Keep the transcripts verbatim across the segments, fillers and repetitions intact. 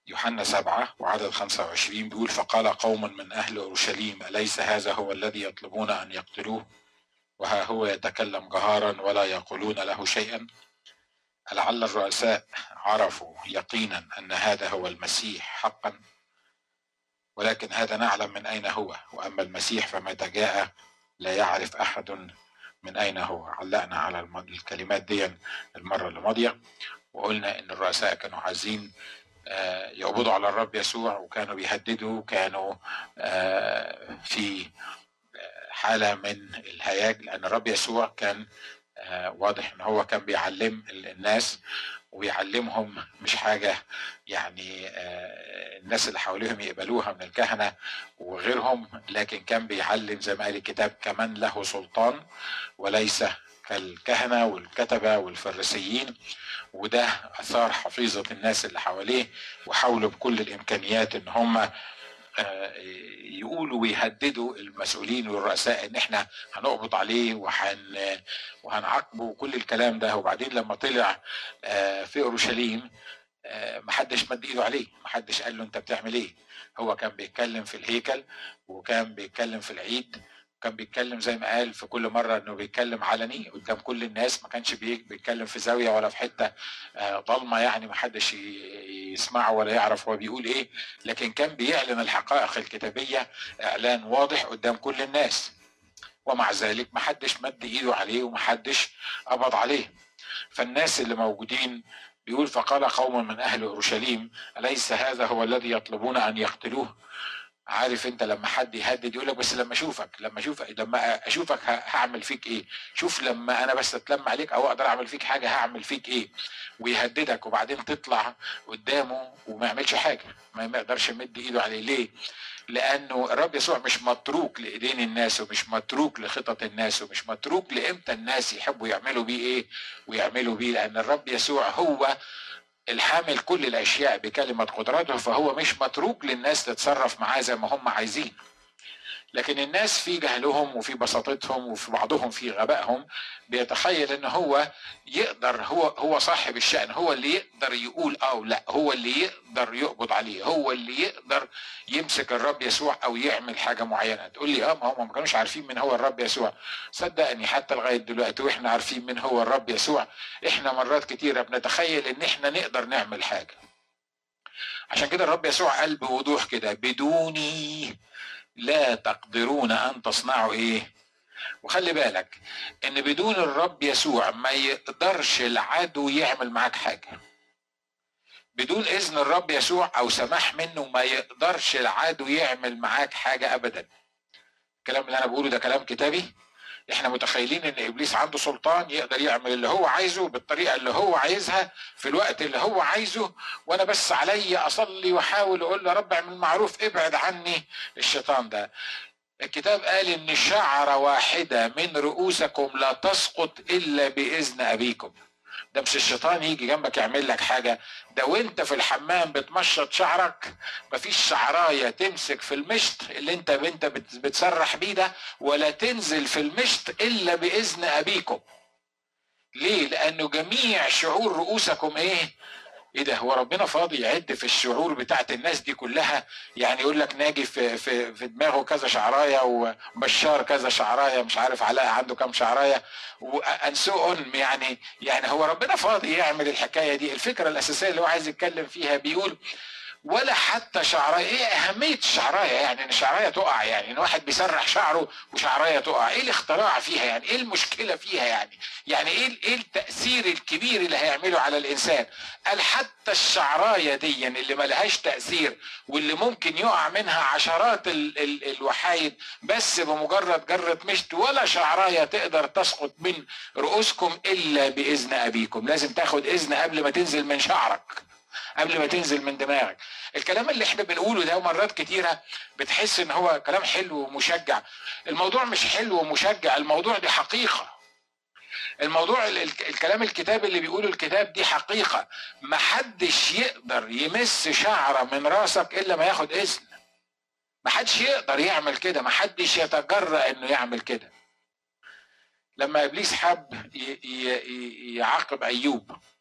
يوحنا سبعة وعدد خمسة وعشرين بيقول: فقال قوم من أهل أورشليم أليس هذا هو الذي يطلبون أن يقتلوه وها هو يتكلم جهارا ولا يقولون له شيئا؟ لعل الرؤساء عرفوا يقينا أن هذا هو المسيح حقا، ولكن هذا نعلم من أين هو، وأما المسيح فمتى جاء لا يعرف أحد من أين هو. علقنا على الكلمات دي المرة اللي ماضية، وقلنا إن الرؤساء كانوا عايزين يقبضوا على الرب يسوع، وكانوا بيهددوا، كانوا في حالة من الهياج، لأن الرب يسوع كان واضح إن هو كان بيعلم الناس، وبيعلمهم مش حاجة يعني الناس اللي حواليهم يقبلوها من الكهنة وغيرهم، لكن كان بيعلم زي ما قال الكتاب كمان له سلطان وليس كالكهنة والكتبة والفريسيين. وده أثار حفيظة الناس اللي حواليه، وحاولوا بكل الإمكانيات إن هم يقولوا ويهددوا المسؤولين والرؤساء إن إحنا هنقبض عليه وهن وهنعاقبه وكل الكلام ده. وبعدين لما طلع في أورشليم محدش مد إيده عليه، محدش قال له أنت بتعمل إيه. هو كان بيتكلم في الهيكل، وكان بيتكلم في العيد، كان بيتكلم زي ما قال في كل مرة انه بيتكلم علني قدام كل الناس، ما كانش بيتكلم في زاوية ولا في حتة ضلمة يعني ما حدش يسمعه ولا يعرف هو بيقول ايه، لكن كان بيعلن الحقائق الكتابية اعلان واضح قدام كل الناس. ومع ذلك ما حدش مد ايده عليه وما حدش قبض عليه. فالناس اللي موجودين بيقول: فقال قوم من اهل اورشليم أليس هذا هو الذي يطلبون ان يقتلوه؟ عارف انت لما حد يهدد يقولك بس لما اشوفك لما اشوفك لما اشوفك هعمل فيك ايه، شوف لما انا بس اتلم عليك او اقدر اعمل فيك حاجه هعمل فيك ايه، ويهددك وبعدين تطلع قدامه وما يعملش حاجه، ما يقدرش يمد ايده عليه. ليه؟ لانه الرب يسوع مش متروك لايدين الناس، ومش متروك لخطط الناس، ومش متروك لامتى الناس يحبوا يعملوا بيه ايه ويعملوا بيه، لان الرب يسوع هو الحامل كل الاشياء بكلمة قدرته، فهو مش متروك للناس تتصرف معاه زي ما هم عايزين. لكن الناس في جهلهم وفي بساطتهم وفي بعضهم في غبائهم بيتخيل ان هو يقدر، هو هو صاحب الشأن، هو اللي يقدر يقول او لا، هو اللي يقدر يقبض عليه، هو اللي يقدر يمسك الرب يسوع او يعمل حاجة معينة. تقول لي اه ما هم ما كانوش عارفين من هو الرب يسوع. صدقني حتى لغاية دلوقتي واحنا عارفين من هو الرب يسوع، احنا مرات كتيرة بنتخيل ان احنا نقدر نعمل حاجة. عشان كده الرب يسوع قال بوضوح كده: بدوني لا تقدرون ان تصنعوا ايه. وخلي بالك ان بدون الرب يسوع ما يقدرش العدو يعمل معاك حاجة. بدون اذن الرب يسوع او سماح منه ما يقدرش العدو يعمل معاك حاجة ابدا. الكلام اللي انا بقوله ده كلام كتابي. احنا متخيلين ان ابليس عنده سلطان يقدر يعمل اللي هو عايزه بالطريقة اللي هو عايزها في الوقت اللي هو عايزه، وانا بس علي اصلي واحاول اقول يا رب اعمل معروف ابعد عني الشيطان ده. الكتاب قال ان شعرة واحدة من رؤوسكم لا تسقط الا باذن ابيكم. ده مش الشيطان يجي جنبك يعمل لك حاجة، ده وانت في الحمام بتمشط شعرك مفيش شعراية تمسك في المشط اللي انت انت بتسرح بيه ده، ولا تنزل في المشط الا باذن ابيكم. ليه؟ لانه جميع شعور رؤوسكم ايه؟ ايه ده؟ هو ربنا فاضي يعد في الشعور بتاعت الناس دي كلها؟ يعني يقول لك ناجي في في في دماغه كذا شعرايه، وبشار كذا شعرايه، مش عارف علاء عنده كام شعرايه، وانسون يعني يعني هو ربنا فاضي يعمل الحكايه دي؟ الفكره الاساسيه اللي هو عايز يتكلم فيها بيقول ولا حتى شعرايه. ايه اهميه الشعرايه؟ يعني ان شعرايه تقع، يعني ان واحد بيسرح شعره وشعرايه تقع، ايه الاختراع فيها؟ يعني ايه المشكله فيها؟ يعني يعني ايه ايه التاثير الكبير اللي هيعمله على الانسان؟ قال حتى الشعرايه دي اللي ما لهاش تاثير واللي ممكن يقع منها عشرات ال ال الوحايد بس بمجرد جره مشط، ولا شعرايه تقدر تسقط من رؤوسكم الا باذن ابيكم. لازم تاخد اذن قبل ما تنزل من شعرك، قبل ما تنزل من دماغك. الكلام اللي احنا بنقوله ده مرات كتيرة بتحس ان هو كلام حلو ومشجع. الموضوع مش حلو ومشجع، الموضوع دي حقيقة. الموضوع الكلام الكتاب اللي بيقوله الكتاب دي حقيقة. محدش يقدر يمس شعرة من راسك الا ما ياخد اذن. محدش يقدر يعمل كده، محدش يتجرأ انه يعمل كده. لما ابليس حب يعاقب ايوب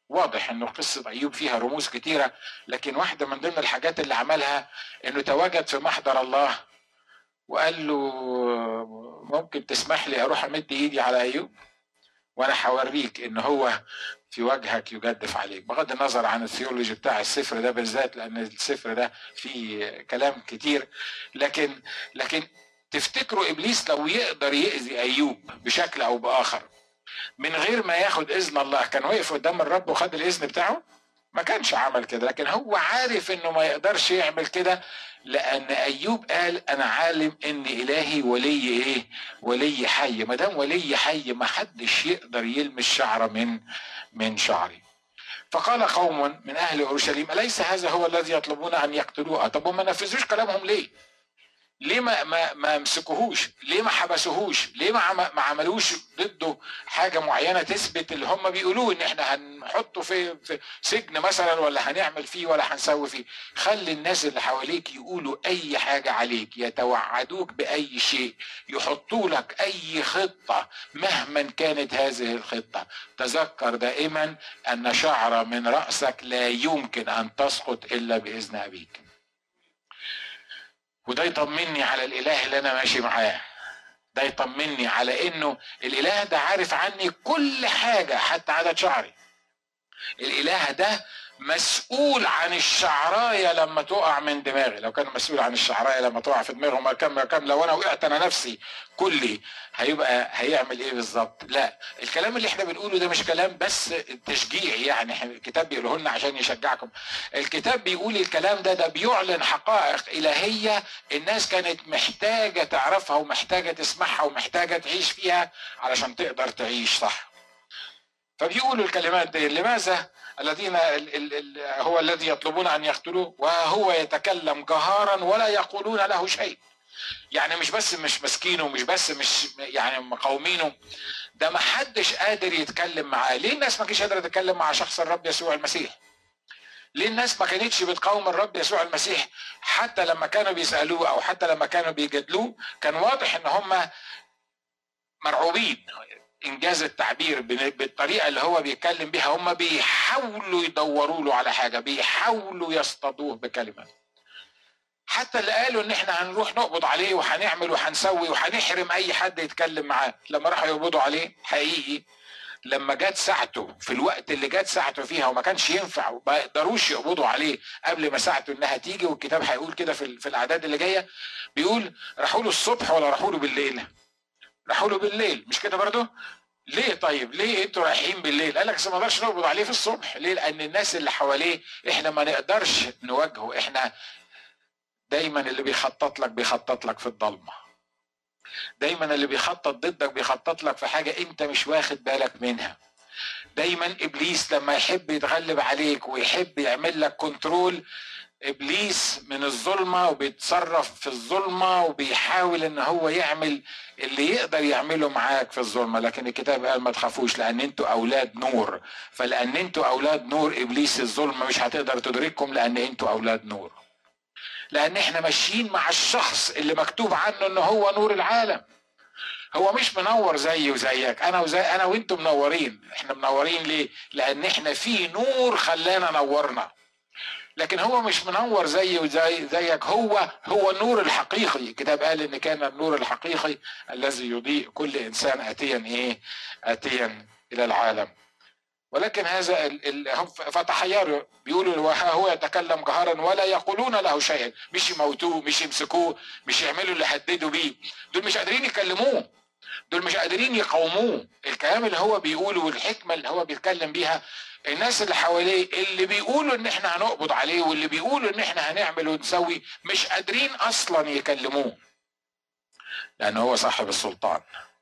واضح انه قصة ايوب فيها رموز كتيرة، لكن واحدة من ضمن الحاجات اللي عملها انه تواجد في محضر الله وقال له ممكن تسمح لي اروح امد ايدي على ايوب وانا هوريك ان هو في وجهك يجدف عليك، بغض النظر عن الثيولوجي بتاع السفر ده بالذات لان السفر ده فيه كلام كتير. لكن لكن تفتكروا ابليس لو يقدر يأذي ايوب بشكل او باخر من غير ما ياخد اذن الله كان وقف قدام الرب وخد الاذن بتاعه؟ ما كانش عمل كده. لكن هو عارف انه ما يقدرش يعمل كده لان ايوب قال انا عالم ان الهي ولي ايه؟ ولي حي. ما دام ولي حي ما حدش يقدر يلمس شعره من من شعري. فقال قوم من اهل اورشليم اليس هذا هو الذي يطلبون ان يقتلوه؟ طب وما نفذوش كلامهم ليه؟ ليه ما ما ما مسكوهوش؟ ليه ما حبسوهوش؟ ليه ما ما عملوش ضده حاجه معينه تثبت اللي هم بيقولوه ان احنا هنحطه في في سجن مثلا ولا هنعمل فيه ولا هنسوي فيه؟ خلي الناس اللي حواليك يقولوا اي حاجه عليك، يتوعدوك باي شيء، يحطوا لك اي خطه مهما كانت هذه الخطه. تذكر دائما ان شعره من راسك لا يمكن ان تسقط الا باذن ابيك. وده يطمني على الاله اللي انا ماشي معاه، ده يطمني على انه الاله ده عارف عني كل حاجه حتى عدد شعري. الاله ده مسؤول عن الشعرايه لما تقع من دماغي. لو كان مسؤول عن الشعرايه لما تقع في دماغه ما كان ما كان لو انا وقعت انا نفسي كلي هيبقى هيعمل ايه بالظبط؟ لا، الكلام اللي احنا بنقوله ده مش كلام بس تشجيع، يعني الكتاب بيقوله لنا عشان يشجعكم. الكتاب بيقول الكلام ده ده بيعلن حقائق الهيه الناس كانت محتاجه تعرفها ومحتاجه تسمعها ومحتاجه تعيش فيها علشان تقدر تعيش صح. فبيقولوا الكلمات دي لماذا الذين ال ال ال هو الذي يطلبون ان يقتلوه وهو يتكلم جهارا ولا يقولون له شيء. يعني مش بس مش مسكينه، مش بس مش يعني مقاومينه، ده ما حدش قادر يتكلم معاه. ليه الناس ما كانتش قادره تتكلم مع شخص الرب يسوع المسيح؟ ليه الناس ما كانتش بتقاوم الرب يسوع المسيح حتى لما كانوا بيسالوه او حتى لما كانوا بيجادلوه؟ كان واضح ان هم مرعوبين، انجاز التعبير بالطريقه اللي هو بيتكلم بيها. هم بيحاولوا يدوروا له على حاجه، بيحاولوا يصطادوه بكلمه. حتى اللي قالوا ان احنا هنروح نقبض عليه وهنعمل وهنسوي وهنحرم اي حد يتكلم معاه، لما راحوا يقبضوا عليه حقيقي لما جت ساعته في الوقت اللي جت ساعته فيها وما كانش ينفع ما يقدروش يقبضوا عليه قبل ما ساعته انها تيجي، والكتاب هيقول كده في في الاعداد اللي جايه، بيقول راحوا له الصبح ولا راحوا له بالليل؟ راحوا له بالليل، مش كده برضه؟ ليه طيب؟ ليه انتوا رايحين بالليل؟ قال لك ما نقدرش نقبض عليه في الصبح. ليه؟ لان الناس اللي حواليه احنا ما نقدرش نواجهه. احنا دايما اللي بيخطط لك بيخطط لك في الضلمه، دايما اللي بيخطط ضدك بيخطط لك في حاجه انت مش واخد بالك منها. دايما ابليس لما يحب يتغلب عليك ويحب يعمل لك كنترول، ابليس من الظلمه وبيتصرف في الظلمه وبيحاول ان هو يعمل اللي يقدر يعمله معاك في الظلمه. لكن الكتاب قال ما تخافوش لان انتوا اولاد نور. فلان انتوا اولاد نور ابليس الظلمه مش هتقدر تدرككم لان انتوا اولاد نور. لان احنا ماشيين مع الشخص اللي مكتوب عنه ان هو نور العالم. هو مش منور زي وزيك، انا وزي انا وانتم منورين. احنا منورين ليه؟ لان احنا في نور خلانا نورنا. لكن هو مش منور زي وزي زيك، هو هو النور الحقيقي. الكتاب قال ان كان النور الحقيقي الذي يضيء كل انسان اتيا ايه؟ اتيا الى العالم. ولكن هذا ال ال فتحيروا، بيقولوا وها هو يتكلم جهارا ولا يقولون له شيئا. مش يموتوه، مش يمسكوه، مش يعملوا اللي حددوا بيه. دول مش قادرين يكلموه، دول مش قادرين يقاوموه. الكلام اللي هو بيقوله والحكمه اللي هو بيتكلم بيها، الناس اللي حواليه اللي بيقولوا ان احنا هنقبض عليه واللي بيقولوا ان احنا هنعمل ونسوي مش قادرين اصلا يكلموه، لان هو صاحب السلطان.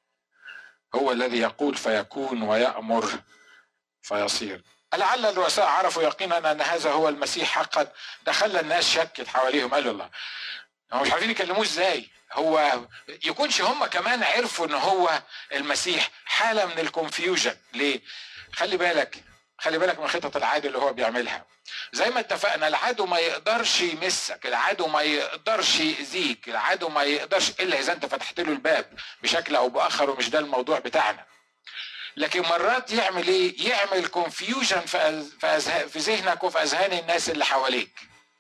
هو الذي يقول فيكون ويأمر فيصير. لعل الرؤساء عرفوا يقينا ان هذا هو المسيح حقا. ده خلى الناس شكت حواليهم، قالوا الله هم مش عارفين يكلموه ازاي. هو يكونش هم كمان عرفوا ان هو المسيح. حاله من الكونفيوجن. ليه؟ خلي بالك خلي بالك من خطط العدو اللي هو بيعملها. زي ما اتفقنا العدو ما يقدرش يمسك، العدو ما يقدرش يأذيك، العدو ما يقدرش الا اذا انت فتحت له الباب بشكل او باخر، ومش ده الموضوع بتاعنا. لكن مرات يعمل ايه؟ يعمل كونفيوجن في في ذهنك وفي اذهان الناس اللي حواليك.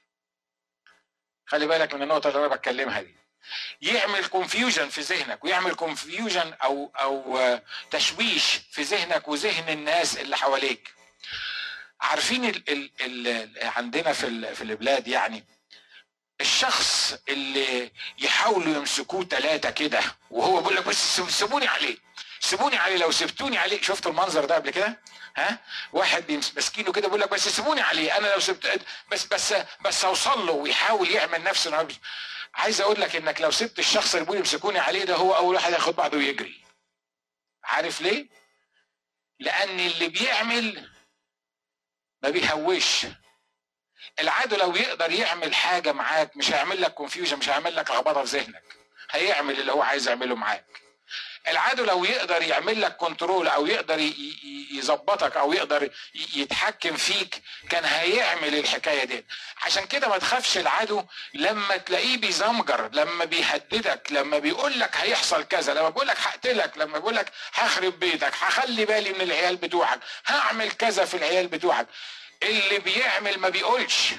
خلي بالك من النقطه اللي انا بتكلمها دي. يعمل كونفيوجن في ذهنك ويعمل كونفيوجن او او تشويش في ذهنك وذهن الناس اللي حواليك. عارفين ال ال ال عندنا في في البلاد يعني الشخص اللي يحاولوا يمسكوه ثلاثه كده وهو بيقول لك بس سيبوني عليه سيبوني عليه لو سبتوني عليه. شفتوا المنظر ده قبل كده؟ ها؟ واحد ماسكينه كده بيقول لك بس سيبوني عليه، انا لو سبت بس بس بس اوصل له، ويحاول يعمل نفسه انه. عايز اقول لك انك لو سبت الشخص اللي بيقول يمسكوني عليه ده هو اول واحد ياخد بعضه ويجري. عارف ليه؟ لان اللي بيعمل ما بيهوش. العدو لو يقدر يعمل حاجه معاك مش هيعمل لك كونفيوجن، مش هيعمل لك لخبطه في ذهنك، هيعمل اللي هو عايز يعمله معاك. العدو لو يقدر يعمل لك كنترول او يقدر يظبطك او يقدر يتحكم فيك كان هيعمل الحكايه دي. عشان كده ما تخافش العدو لما تلاقيه بيزمجر، لما بيهددك، لما بيقول لك هيحصل كذا، لما بيقول لك هقتلك، لما بيقول لك هخرب بيتك، هخلي بالي من العيال بتوعك، هعمل كذا في العيال بتوعك. اللي بيعمل ما بيقولش،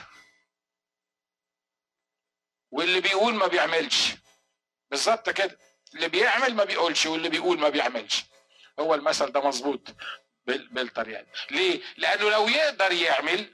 واللي بيقول ما بيعملش. بالظبط كده، اللي بيعمل ما بيقولش واللي بيقول ما بيعملش. هو المثل ده مظبوط بالطريقه دي. ليه؟ لانه لو يقدر يعمل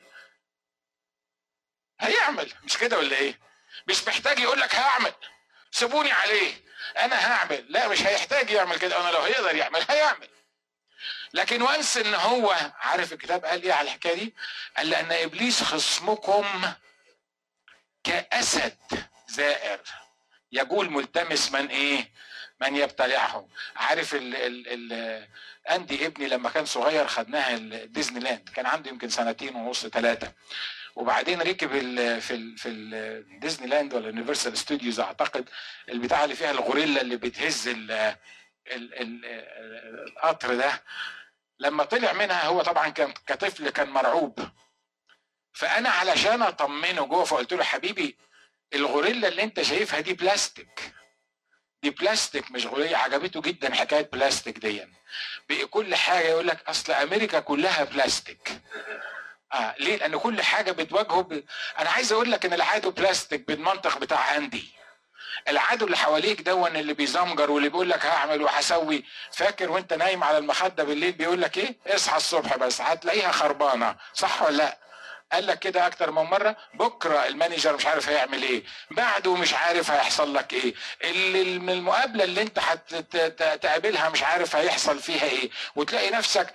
هيعمل، مش كده ولا ايه؟ مش محتاج يقول لك هعمل سيبوني عليه انا هعمل، لا مش هيحتاج يعمل كده. انا لو هيقدر يعمل هيعمل. لكن وانس ان هو عارف الكتاب قال ايه على الحكايه دي؟ قال لان ابليس خصمكم كاسد زائر يقول ملتمس من ايه؟ من يبتلعهم. عارف ال ال ال اندي ابني لما كان صغير خدناها ديزني لاند، كان عنده يمكن سنتين ونص ثلاثه، وبعدين ركب ال في ال في الديزني لاند ولا يونيفرسال ستوديوز اعتقد، البتاع اللي فيها الغوريلا اللي بتهز ال ال ال القطر ده. لما طلع منها هو طبعا كان كطفل كان مرعوب، فانا علشان اطمنه جوه فقلت له حبيبي الغوريلا اللي انت شايفها دي بلاستيك، دي بلاستيك مش غوريلا. عجبته جدا حكايه بلاستيك دي. بقى كل حاجه يقول لك اصل امريكا كلها بلاستيك. اه ليه؟ لان كل حاجه بتواجهه ب... انا عايز اقول لك ان العدو بلاستيك بالمنطق بتاع اندي. العدو اللي حواليك دون اللي بيزمجر واللي بيقول لك هعمل وهسوي، فاكر وانت نايم على المخده بالليل بيقول لك ايه؟ اصحى الصبح بس هتلاقيها خربانه، صح ولا لا؟ قال لك كده اكتر من مره. بكره المانجر مش عارف هيعمل ايه، بعده مش عارف هيحصل لك ايه، اللي المقابله اللي انت هتقابلها مش عارف هيحصل فيها ايه، وتلاقي نفسك.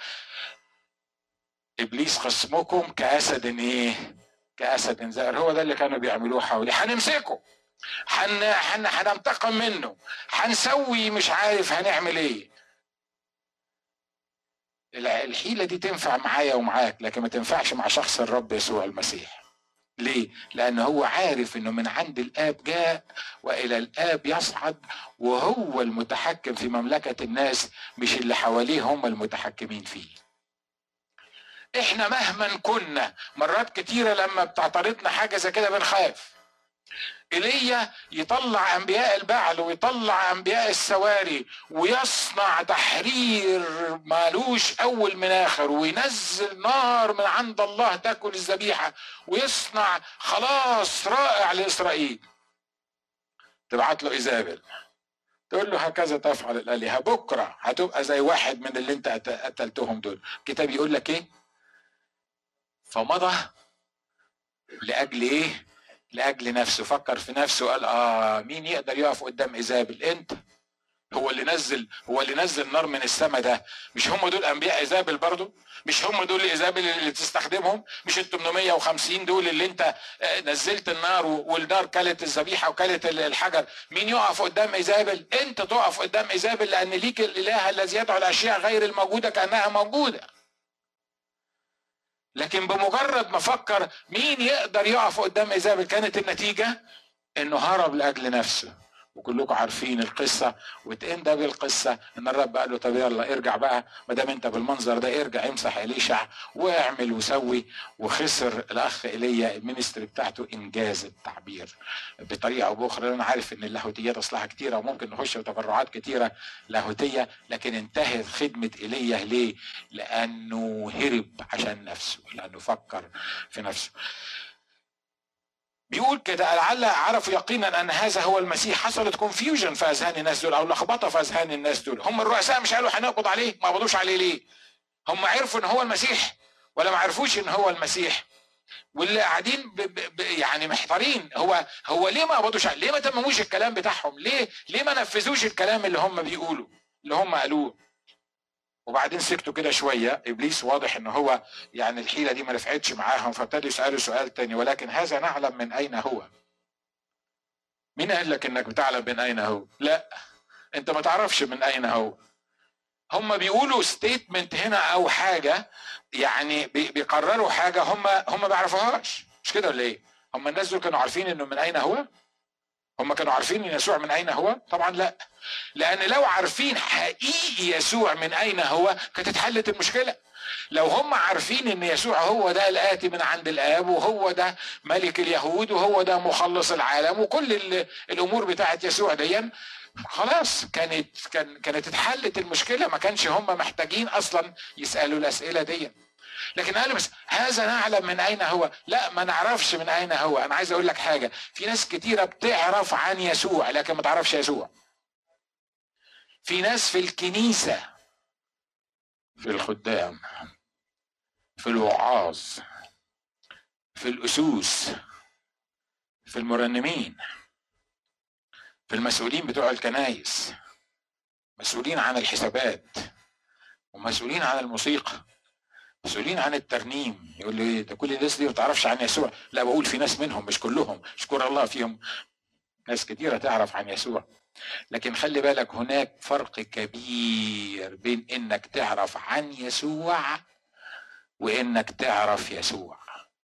ابليس خصمكم كاسد ايه؟ كاسد زائر. هو ده اللي كانوا بيعملوه حواليه. هنمسكه، حن حن هننتقم منه، هنسوي مش عارف هنعمل ايه. الحيلة دي تنفع معايا ومعاك لكن ما تنفعش مع شخص الرب يسوع المسيح. ليه؟ لأنه هو عارف أنه من عند الآب جاء وإلى الآب يصعد، وهو المتحكم في مملكة الناس مش اللي حواليه هم المتحكمين فيه. إحنا مهما كنا مرات كتيرة لما بتعترضنا حاجة زي كده بنخاف. إيليا يطلع أنبياء البعل ويطلع أنبياء السواري ويصنع تحرير مالوش أول من آخر، وينزل نار من عند الله تاكل الذبيحة، ويصنع خلاص رائع لإسرائيل. تبعت له إيزابل تقول له هكذا تفعل الآلهة، بكرة هتبقى زي واحد من اللي انت قتلتهم دول. الكتاب يقول لك ايه؟ فمضى لأجل ايه؟ لأجل نفسه. فكر في نفسه قال اه مين يقدر يقف قدام إيزابل؟ انت. هو اللي نزل هو اللي نزل نار من السماء ده. مش هم دول انبياء إيزابل برضو؟ مش هم دول إيزابل اللي تستخدمهم؟ مش ال ثمانمائة وخمسين دول اللي انت نزلت النار والنار كلت الذبيحه وكلت الحجر؟ مين يقف قدام إيزابل؟ انت تقف قدام إيزابل، لان ليك الاله الذي يدعو الاشياء غير الموجوده كانها موجوده. لكن بمجرد ما فكر مين يقدر يقف قدام إيزابل كانت النتيجه انه هرب لاجل نفسه وكلكم عارفين القصه، وتنده بالقصه ان الرب قال له طب يلا ارجع بقى، ما دام انت بالمنظر ده ارجع امسح اليشع واعمل وسوي. وخسر الاخ ايليا المينستري بتاعته انجاز التعبير بطريقه او باخرى. انا عارف ان اللاهوتيات اصلها كتيره وممكن نخش في تفرعات كتيره لاهوتيه، لكن انتهت خدمه ايليا ليه؟ لانه هرب عشان نفسه، لانه فكر في نفسه. بيقول كده لعل عرفوا يقينا ان هذا هو المسيح. حصلت كونفيوجن في اذهان الناس دول، او لخبطه في اذهان الناس دول. هم الرؤساء مش قالوا هنقبض عليه؟ ما قبضوش عليه ليه؟ هم عرفوا ان هو المسيح ولا ما عرفوش ان هو المسيح؟ واللي قاعدين ب ب ب يعني محتارين، هو هو ليه ما قبضوش عليه؟ ليه ما تمموش الكلام بتاعهم؟ ليه ليه ما نفذوش الكلام اللي هم بيقولوا اللي هم قالوه؟ وبعدين سكتوا كده شويه. ابليس واضح ان هو يعني الحيله دي ما نفعتش معاهم، فابتدوا يسالوا سؤال تاني: ولكن هذا نعلم من اين هو. مين قال لك انك بتعلم من اين هو؟ لا، انت ما تعرفش من اين هو. هم بيقولوا ستيتمنت هنا او حاجه، يعني بيقرروا حاجه هم هم ما بيعرفوهاش، مش كده ولا ايه؟ هم الناس دول كانوا عارفين انه من اين هو؟ هم كانوا عارفين ان يسوع من اين هو؟ طبعا لا، لان لو عارفين حقيقي يسوع من اين هو كانت اتحلت المشكله. لو هم عارفين ان يسوع هو ده الاتي من عند الاب، وهو ده ملك اليهود، وهو ده مخلص العالم، وكل الامور بتاعت يسوع دي، خلاص كانت كان كانت اتحلت المشكله. ما كانش هم محتاجين اصلا يسالوا الاسئله دي. لكن قالوا بس هذا نعلم من اين هو. لا، ما نعرفش من اين هو. انا عايز اقول لك حاجه: في ناس كتيره بتعرف عن يسوع لكن ما تعرفش يسوع. في ناس في الكنيسه، في الخدام، في الوعاظ، في الاسوس، في المرنمين، في المسؤولين بتوع الكنايس، مسؤولين عن الحسابات، ومسؤولين عن الموسيقى، مسؤولين عن الترنيم. يقول لي ده كل الناس دي ما تعرفش عن يسوع. لا، بقول في ناس منهم، مش كلهم، شكر الله فيهم ناس كتيرة تعرف عن يسوع. لكن خلي بالك، هناك فرق كبير بين انك تعرف عن يسوع وانك تعرف يسوع.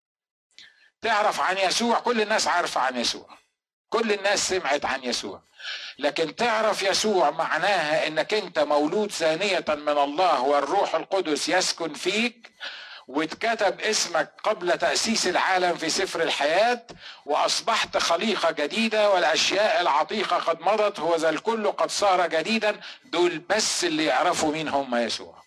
تعرف عن يسوع، كل الناس عارفة عن يسوع، كل الناس سمعت عن يسوع. لكن تعرف يسوع معناها انك انت مولود ثانية من الله، والروح القدس يسكن فيك، واتكتب اسمك قبل تأسيس العالم في سفر الحياة، وأصبحت خليقة جديدة، والأشياء العتيقة قد مضت، هو ذا الكل قد صار جديدا. دول بس اللي يعرفوا مين هم يسوع.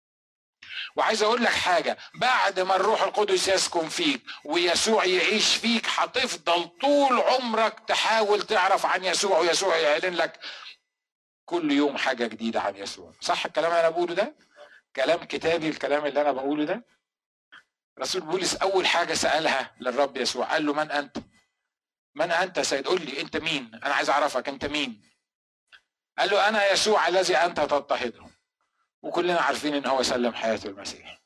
وعايز اقول لك حاجة: بعد ما الروح القدس يسكن فيك ويسوع يعيش فيك، هتفضل طول عمرك تحاول تعرف عن يسوع، ويسوع يعلن لك كل يوم حاجة جديدة عن يسوع. صح الكلام اللي انا بقوله ده؟ كلام كتابي الكلام اللي انا بقوله ده. رسول بولس اول حاجة سألها للرب يسوع، قال له: من انت؟ من انت سيد؟ قل لي انت مين، انا عايز اعرفك انت مين. قال له: انا يسوع الذي انت تضطهده. وكلنا عارفين ان هو سلم حياته المسيح.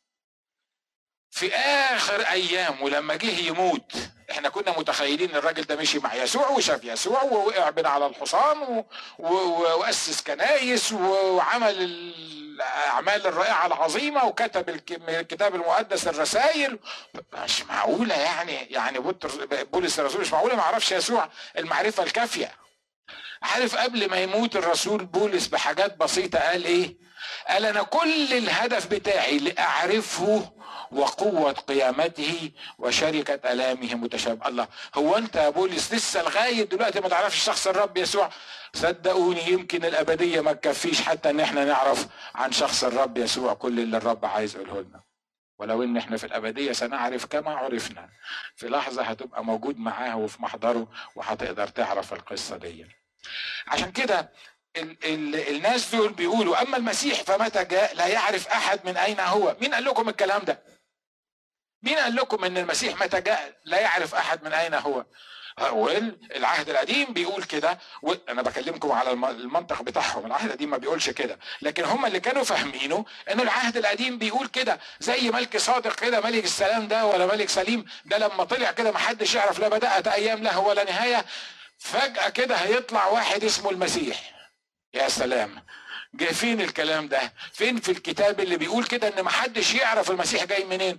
في اخر ايام ولما جه يموت، احنا كنا متخيلين الراجل ده مشي مع يسوع وشاف يسوع ووقع بين على الحصان و... و... واسس كنايس وعمل الاعمال الرائعه العظيمه، وكتب الكتاب المقدس الرسائل. مش معقوله يعني يعني بولس الرسول مش معقوله ما عرفش يسوع المعرفه الكافيه. عارف قبل ما يموت الرسول بولس بحاجات بسيطه قال ايه؟ قال: انا كل الهدف بتاعي لاعرفه وقوة قيامته وشركة آلامه متشابه. الله، هو انت يا بولس لسه لغاية دلوقتي ما تعرفش شخص الرب يسوع؟ صدقوني يمكن الأبدية ما تكفيش حتى ان احنا نعرف عن شخص الرب يسوع كل اللي الرب عايز يقوله لنا. ولو ان احنا في الأبدية سنعرف كما عرفنا، في لحظة هتبقى موجود معاه وفي محضره وهتقدر تعرف القصة دي. عشان كده ال ال الناس دول بيقولوا: اما المسيح فمتى جاء لا يعرف احد من اين هو. مين قال لكم الكلام ده؟ مين قال لكم ان المسيح متى جاء لا يعرف احد من اين هو؟ العهد القديم بيقول كده، وانا بكلمكم على المنطق بتاعهم. العهد القديم ما بيقولش كده، لكن هم اللي كانوا فاهمينه ان العهد القديم بيقول كده. زي ملك صادق كده، ملك السلام ده ولا ملك سليم ده، لما طلع كده ما حدش يعرف لا بدأت ايام له ولا نهاية. فجأة كده هيطلع واحد اسمه المسيح. يا سلام، جاي فين الكلام ده؟ فين في الكتاب اللي بيقول كده ان محدش يعرف المسيح جاي منين؟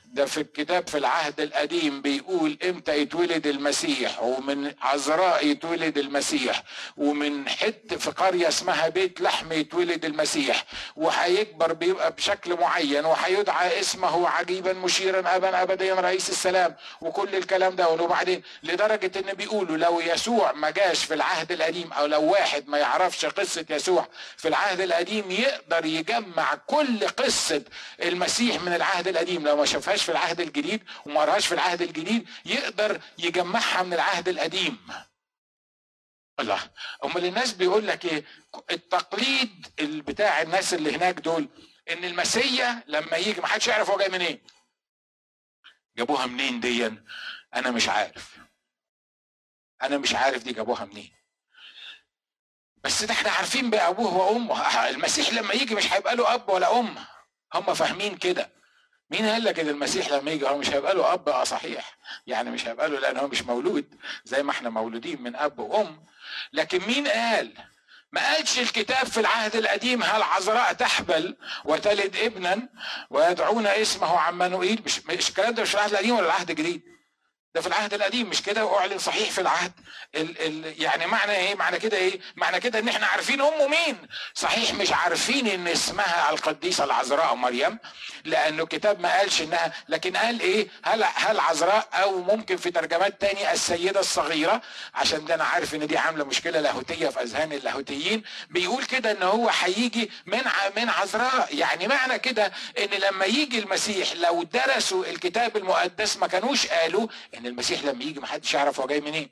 ده في الكتاب في العهد القديم بيقول امتى يتولد المسيح، ومن عذراء يتولد المسيح، ومن حته في قريه اسمها بيت لحم يتولد المسيح، وهيكبر بيبقى بشكل معين، وهيدعى اسمه عجيبا مشيرا ابا ابديا رئيس السلام، وكل الكلام ده. وبعدين لدرجه ان بيقولوا لو يسوع ما جاش في العهد القديم، او لو واحد ما يعرفش قصه يسوع في العهد القديم، يقدر يجمع كل قصه المسيح من العهد القديم لو ما شافهاش في العهد الجديد وما قراهاش في العهد الجديد، يقدر يجمعها من العهد القديم. الله، امال الناس بيقول لك ايه؟ التقليد بتاع الناس اللي هناك دول ان المسيح لما يجي ما حدش يعرف هو جاي منين. إيه؟ جابوها منين دي؟ انا مش عارف، انا مش عارف دي جابوها منين، بس ده احنا عارفين بابوه وامه. المسيح لما يجي مش هيبقى له اب ولا ام، هم فاهمين كده. مين قال لك ان المسيح لما يجي هو مش هيبقى له اب؟ اه صحيح، يعني مش هيبقى له، لان هو مش مولود زي ما احنا مولودين من اب وام. لكن مين قال؟ ما قالش الكتاب في العهد القديم هل عذراء تحبل وتلد ابنا ويدعون اسمه عمانوئيل؟ مش مش الكلام ده مش في العهد القديم ولا العهد الجديد؟ ده في العهد القديم مش كده، واعلن صحيح في العهد ال ال يعني معنى ايه؟ معنى كده ايه؟ معنى كده ان احنا عارفين امه مين. صحيح مش عارفين ان اسمها القديسه العذراء مريم، لانه الكتاب ما قالش انها، لكن قال ايه؟ هل هل عذراء، او ممكن في ترجمات تاني السيده الصغيره، عشان ده انا عارف ان دي عامله مشكله لاهوتيه في اذهان اللاهوتيين. بيقول كده ان هو هيجي من من عذراء، يعني معنى كده ان لما يجي المسيح لو درسوا الكتاب المقدس ما كانوش قالوا ان المسيح لما يجي محدش يعرف هو جاي منين.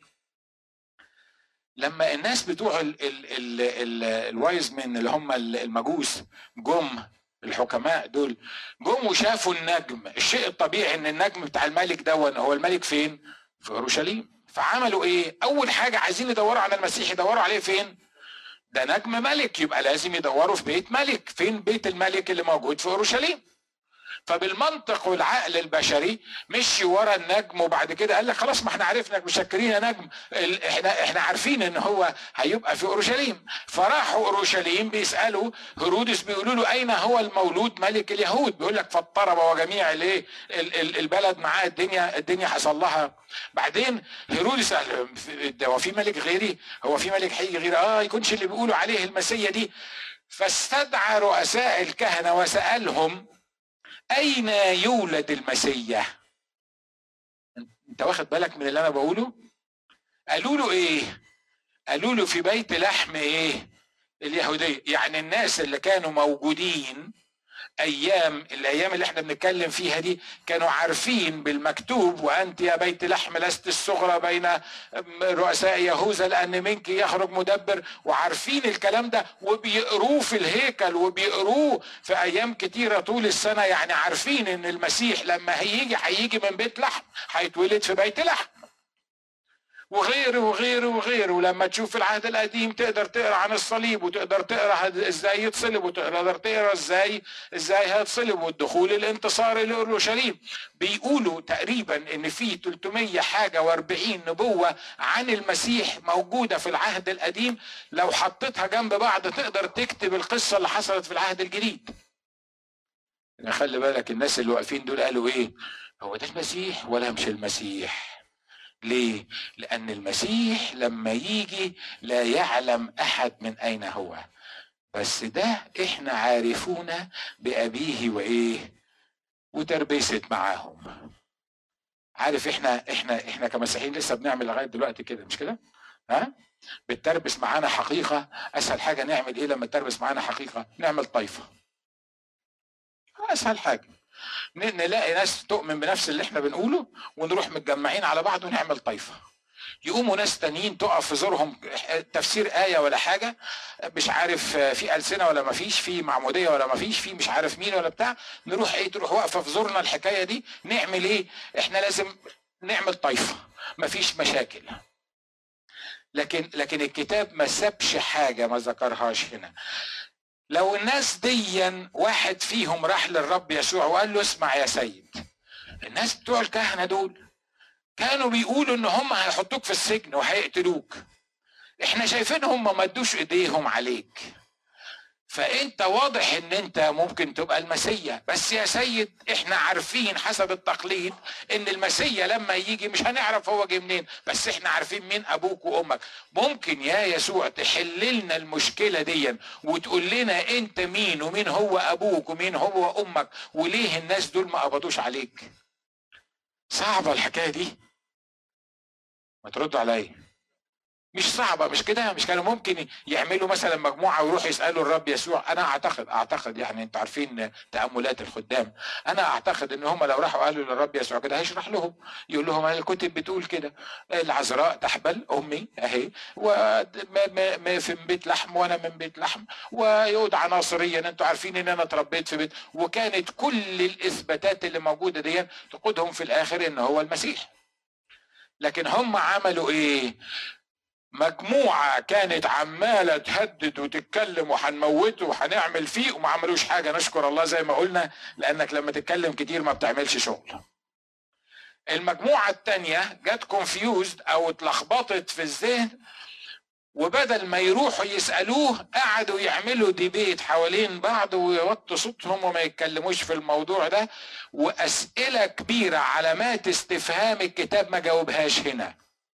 لما الناس بتوع الوايز من اللي هم المجوس جم، الحكماء دول جم وشافوا النجم، الشيء الطبيعي ان النجم بتاع الملك دون هو الملك فين؟ في اورشليم. فعملوا ايه؟ اول حاجه عايزين يدوروا على المسيح، يدوروا عليه فين؟ ده نجم ملك، يبقى لازم يدوروا في بيت ملك. فين بيت الملك اللي موجود في اورشليم؟ فبالمنطق والعقل البشري مشي ورا النجم، وبعد كده قال لك خلاص ما احنا عرفنا، مشكرين يا نجم، احنا احنا عارفين ان هو هيبقى في اورشليم. فراحوا اورشليم بيسالوا هيرودس، بيقولوا له اين هو المولود ملك اليهود؟ بيقول لك فاضطرب وجميع الايه البلد معاه، الدنيا الدنيا حصل لها. بعدين هيرودس قال هو في ملك غيري؟ هو في ملك هيجي غيري؟ اه يكونش اللي بيقولوا عليه المسيا دي. فاستدعى رؤساء الكهنه وسالهم أين يولد المسيح؟ أنت واخد بالك من اللي أنا بقوله؟ قالوا له إيه؟ قالوا له في بيت لحم إيه؟ اليهودية. يعني الناس اللي كانوا موجودين أيام الأيام اللي احنا بنتكلم فيها دي كانوا عارفين بالمكتوب وأنت يا بيت لحم لست الصغرى بين رؤساء يهوذا لأن منك يخرج مدبر، وعارفين الكلام ده وبيقروه في الهيكل وبيقروه في أيام كتيرة طول السنة. يعني عارفين إن المسيح لما هيجي هيجي من بيت لحم، هيتولد في بيت لحم، وغيره وغيره وغيره. ولما تشوف العهد القديم تقدر تقرا عن الصليب، وتقدر تقرا ازاي يتصلب، وتقدر تقرا ازاي ازاي هيتصلب، والدخول الانتصاري لاورشليم. بيقولوا تقريبا ان في ثلاثمية حاجه واربعين نبوه عن المسيح موجوده في العهد القديم، لو حطيتها جنب بعض تقدر تكتب القصه اللي حصلت في العهد الجديد. خلي بالك الناس اللي واقفين دول قالوا ايه؟ هو ده المسيح ولا مش المسيح؟ ليه؟ لأن المسيح لما يجي لا يعلم أحد من أين هو، بس ده إحنا عارفون بأبيه وإيه؟ وتربيست معاهم. عارف إحنا إحنا إحنا كمسيحيين لسه بنعمل لغاية دلوقتي كده، مش كده؟ ها؟ بتربس معانا حقيقة. أسهل حاجة نعمل إيه لما تربس معانا حقيقة؟ نعمل طائفة. أسهل حاجة نلاقي ناس تؤمن بنفس اللي احنا بنقوله ونروح متجمعين على بعض ونعمل طائفة. يقوموا ناس تانيين تقف في زورهم تفسير آية ولا حاجة، مش عارف في ألسنة ولا ما فيش، في معمودية ولا ما فيش، في مش عارف مين ولا بتاع، نروح ايه تروح واقفة في زورنا الحكاية دي. نعمل ايه؟ احنا لازم نعمل طائفة، ما فيش مشاكل. لكن لكن الكتاب ما سابش حاجة ما ذكرهاش هنا. لو الناس ديا واحد فيهم راح للرب يسوع وقال له اسمع يا سيد، الناس بتوع الكهنة دول كانوا بيقولوا ان هم هيحطوك في السجن وهيقتلوك، احنا شايفين هم ما ادوش ايديهم عليك، فانت واضح ان انت ممكن تبقى المسيا، بس يا سيد احنا عارفين حسب التقليد ان المسيا لما يجي مش هنعرف هو جه منين، بس احنا عارفين مين ابوك وامك. ممكن يا يسوع تحل لنا المشكله دي وتقول لنا انت مين ومين هو ابوك ومين هو امك وليه الناس دول ما قبضوش عليك؟ صعبه الحكايه دي؟ ما تردوا عليا. مش صعبة، مش كده؟ مش كانوا ممكن يعملوا مثلا مجموعة ويروحوا يسألوا الرب يسوع؟ أنا أعتقد أعتقد يعني أنتوا عارفين تأملات الخدام، أنا أعتقد إن هم لو راحوا قالوا للرب يسوع كده هيشرح لهم، يقول لهم الكتب بتقول كده، العذراء تحبل أمي أهي وما في بيت لحم وأنا من بيت لحم ويدعى ناصريا، أنتوا عارفين إن أنا اتربيت في بيت، وكانت كل الإثباتات اللي موجودة دي تقودهم في الآخر إن هو المسيح. لكن هم عملوا إيه؟ مجموعة كانت عمالة تهدد وتتكلم وهنموته وهنعمل فيه وما عملوش حاجة. نشكر الله زي ما قلنا، لأنك لما تتكلم كتير ما بتعملش شغل. المجموعة التانية جت كونفيوزد أو اتلخبطت في الذهن، وبدل ما يروحوا يسألوه قعدوا يعملوا ديبيت حوالين بعض ويوطوا صوتهم وما يتكلموش في الموضوع ده، وأسئلة كبيرة علامات استفهام الكتاب ما جاوبهاش هنا.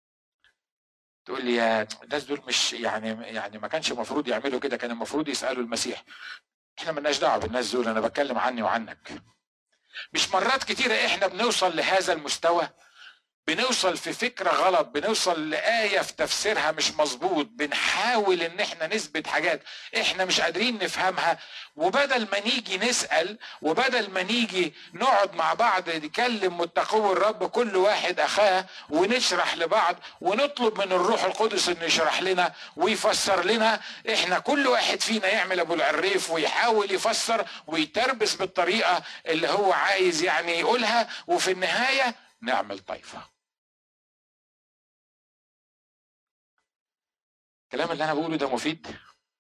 تقول لي يا الناس دول مش يعني يعني ما كانش المفروض يعملوا كده، كان المفروض يسألوا المسيح. احنا مالناش دعوه بالناس دول، انا بتكلم عني وعنك. مش مرات كتيره احنا بنوصل لهذا المستوى، بنوصل في فكرة غلط، بنوصل لآية في تفسيرها مش مظبوط، بنحاول ان احنا نثبت حاجات احنا مش قادرين نفهمها، وبدل ما نيجي نسأل وبدل ما نيجي نقعد مع بعض نتكلم متقوا الرب كل واحد اخاه ونشرح لبعض ونطلب من الروح القدس انه يشرح لنا ويفسر لنا، احنا كل واحد فينا يعمل ابو العريف ويحاول يفسر ويتربس بالطريقة اللي هو عايز يعني يقولها، وفي النهاية نعمل طائفة. الكلام اللي انا بقوله ده مفيد؟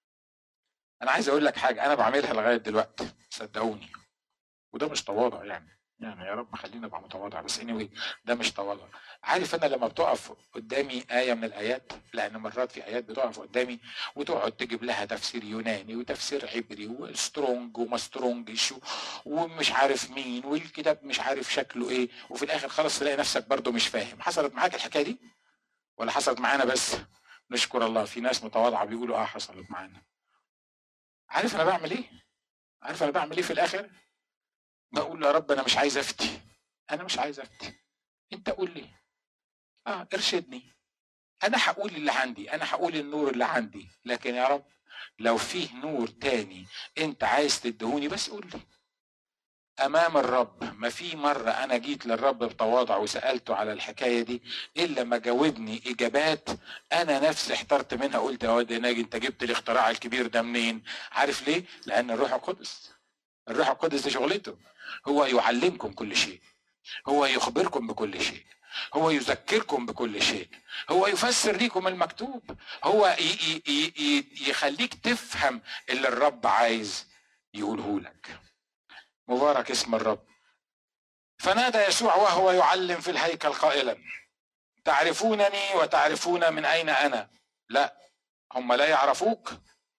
انا عايز اقول لك حاجه انا بعملها لغايه دلوقتي صدقوني، وده مش تواضع يعني يعني يا رب خلينا ابقى متواضع، بس anyway ده مش تواضع. عارف انا لما بتقف قدامي ايه من الايات، لان مرات في ايات بتقف قدامي وتقعد تجيب لها تفسير يوناني وتفسير عبري وسترونج وما سترونجش ومش عارف مين والكتاب مش عارف شكله ايه، وفي الاخر خلاص تلاقي نفسك برضو مش فاهم. حصلت معاك الحكايه دي ولا حصلت معانا بس؟ نشكر الله في ناس متواضعه بيقولوا اه حصلت معانا. عارف انا بعمل ايه؟ عارف انا بعمل ايه في الاخر؟ بقول يا رب انا مش عايز افتي، انا مش عايز افتي، انت قول لي، اه ارشدني، انا هقول اللي عندي، انا هقول النور اللي عندي، لكن يا رب لو فيه نور تاني انت عايز تدهوني بس قول لي. امام الرب ما في مره انا جيت للرب بتواضع وسالته على الحكايه دي الا ما جاوبني اجابات انا نفسي احترت منها، قلت يا واد ناجي انت جبت الاختراع الكبير ده منين؟ عارف ليه؟ لان الروح القدس الروح القدس دي شغلته، هو يعلمكم كل شيء، هو يخبركم بكل شيء، هو يذكركم بكل شيء، هو يفسر لكم المكتوب، هو ي- ي- ي- يخليك تفهم اللي الرب عايز يقوله لك. مبارك اسم الرب. فنادى يسوع وهو يعلم في الهيكل قائلا تعرفونني وتعرفون من أين أنا؟ لا، هم لا يعرفوك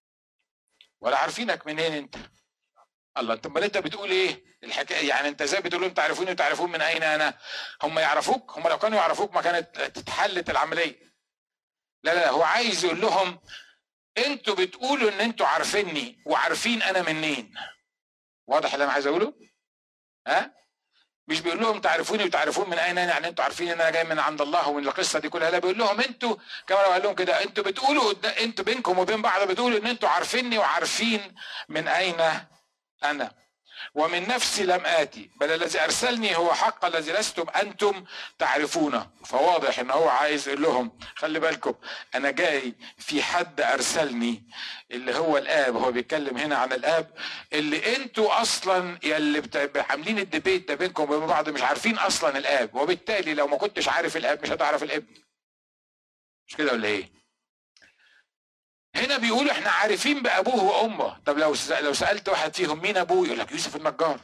ولا عارفينك منين انت. الله، انت امال انت بتقول ايه الحكايه؟ يعني انت ازاي بتقول لهم تعرفوني وتعرفون من اين انا؟ هم يعرفوك؟ هم لو كانوا يعرفوك ما كانت تتحلت العمليه. لا لا هو عايز يقول لهم انتوا بتقولوا ان انتوا عارفيني وعارفين انا منين. واضح اللي انا عايز اقوله؟ ها؟ مش بيقول لهم تعرفوني وتعرفون من اين انا يعني انتوا عارفين ان انا جاي من عند الله ومن القصه دي كلها، لا بيقول لهم انتوا كما لو قال لهم كده انتوا بتقولوا انتوا بينكم وبين بعض بتقولوا ان انتوا عارفيني وعارفين من اين انا، ومن نفسي لم آتي بل الذي أرسلني هو حق الذي لستم أنتم تعرفونه. فواضح إن هو عايز يقول لهم خلي بالكم أنا جاي في حد أرسلني اللي هو الآب، هو بيتكلم هنا عن الآب اللي أنتوا أصلا يلي عاملين الديبيت ده بينكم وبين بعض مش عارفين أصلا الآب، وبالتالي لو ما كنتش عارف الآب مش هتعرف الابن. مش كده ولا إيه؟ هنا بيقولوا احنا عارفين بأبوه وأمه. طب لو لو سألت واحد فيهم مين أبوه يقول لك يوسف النجار.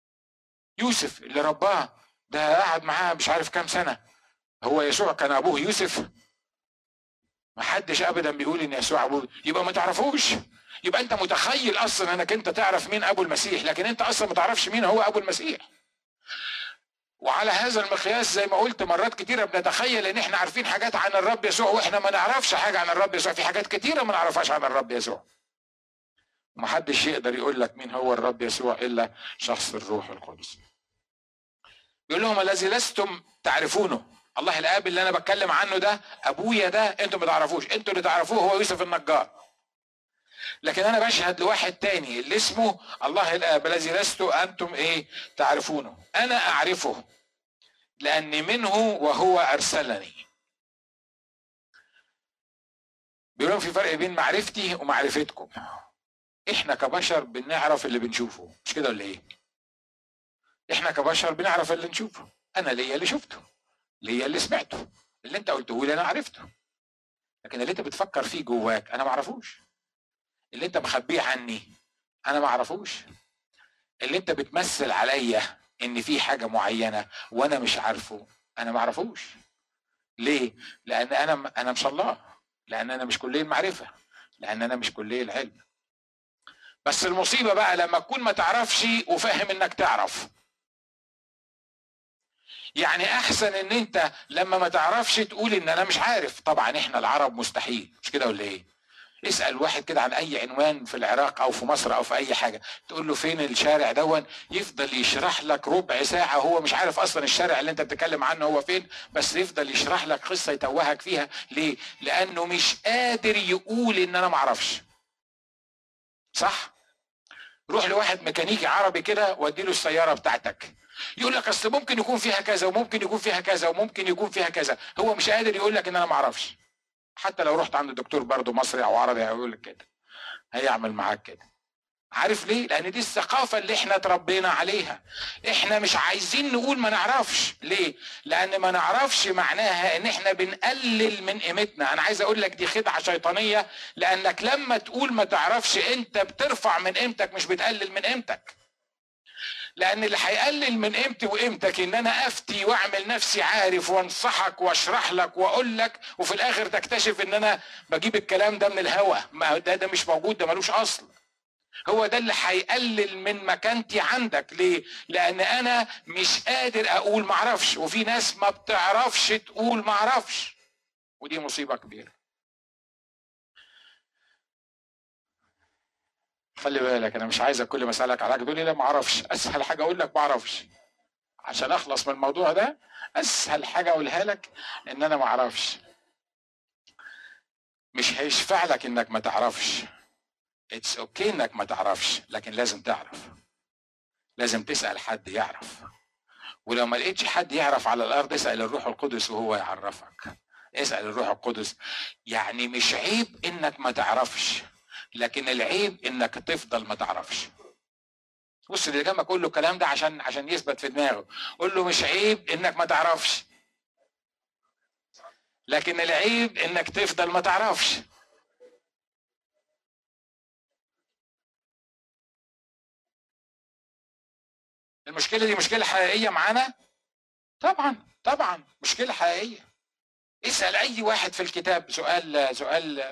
يوسف اللي رباه ده قعد معاه مش عارف كام سنة. هو يسوع كان أبوه يوسف؟ ما حدش أبدا بيقول إن يسوع أبوه، يبقى ما تعرفوش. يبقى انت متخيل اصلا انك انت تعرف مين ابو المسيح، لكن انت اصلا ما تعرفش مين هو ابو المسيح. وعلى هذا المقياس زي ما قلت مرات كتيرة بنتخيل ان احنا عارفين حاجات عن الرب يسوع واحنا ما نعرفش حاجة عن الرب يسوع. في حاجات كتيرة ما نعرفهاش عن الرب يسوع. ومحدش يقدر يقول لك مين هو الرب يسوع الا شخص الروح القدس. بيقول لهم الذي لستم تعرفونه. الله الاب اللي انا بتكلم عنه ده ابويا ده انتم ما تعرفوش، انتم اللي تعرفوه هو يوسف النجار. لكن انا بشهد لواحد تاني اللي اسمه الله الاب الذي لست انتم ايه تعرفونه. انا اعرفه لاني منه وهو ارسلني. بيقولون في فرق بين معرفتي ومعرفتكم. احنا كبشر بنعرف اللي بنشوفه، مش كده ولا ايه؟ احنا كبشر بنعرف اللي نشوفه. انا ليا اللي شفته، ليا اللي سمعته، اللي انت قلته لي انا عرفته. لكن اللي انت بتفكر فيه جواك انا ما اعرفوش. اللي انت مخبيه عني انا ما اعرفوش. اللي انت بتمثل عليا ان في حاجه معينه وانا مش عارفه انا ما اعرفوش. ليه؟ لان انا انا مش الله، لان انا مش كليه المعرفه، لان انا مش كليه العلم. بس المصيبه بقى لما تكون ما تعرفش وفاهم انك تعرف. يعني احسن ان انت لما ما تعرفش تقول ان انا مش عارف. طبعا احنا العرب مستحيل، مش كده ولا ايه؟ اسأل واحد كده عن اي عنوان في العراق او في مصر او في اي حاجة، تقول له فين الشارع دون، يفضل يشرح لك ربع ساعة. هو مش عارف اصلا الشارع اللي انت بتتكلم عنه هو فين، بس يفضل يشرح لك قصة يتوهك فيها. ليه؟ لانه مش قادر يقول ان انا معرفش. صح؟ روح لواحد ميكانيكي عربي كده وادي له السيارة بتاعتك، يقول لك اصل ممكن يكون فيها كذا وممكن يكون فيها كذا وممكن يكون فيها كذا. هو مش قادر يقول لك ان انا معرفش. حتى لو رحت عند دكتور برضه مصري او عربي هيقول لك كده، هيعمل معاك كده. عارف ليه؟ لان دي الثقافه اللي احنا اتربينا عليها. احنا مش عايزين نقول ما نعرفش. ليه؟ لان ما نعرفش معناها ان احنا بنقلل من قيمتنا. انا عايز اقول لك دي خدعه شيطانيه، لانك لما تقول ما تعرفش انت بترفع من قيمتك مش بتقلل من قيمتك. لان اللي هيقلل من قيمتي وقيمتك ان انا افتي واعمل نفسي عارف وانصحك واشرح لك واقول لك، وفي الاخر تكتشف ان انا بجيب الكلام ده من الهوا. ما ده ده مش موجود، ده ملوش اصل. هو ده اللي هيقلل من مكانتي عندك. ليه؟ لان انا مش قادر اقول معرفش، وفي ناس ما بتعرفش تقول معرفش، ودي مصيبة كبيرة. خلي بالك انا مش عايزك كل ما اسالك على حاجه تقول لي لا معرفش. اسهل حاجه اقول لك معرفش عشان اخلص من الموضوع ده. اسهل حاجه اقولها لك ان انا معرفش. مش هيشفع لك انك ما تعرفش. اتس اوكي انك ما تعرفش، لكن لازم تعرف. لازم تسال حد يعرف. ولو ما لقيتش حد يعرف على الارض اسال الروح القدس وهو يعرفك. اسال الروح القدس. يعني مش عيب انك ما تعرفش، لكن العيب انك تفضل ما تعرفش. بص اللي جنبك قول له الكلام ده عشان عشان يثبت في دماغه. قول له مش عيب انك ما تعرفش، لكن العيب انك تفضل ما تعرفش. المشكله دي مشكله حقيقيه معانا. طبعا طبعا مشكله حقيقيه. اسال اي واحد في الكتاب سؤال سؤال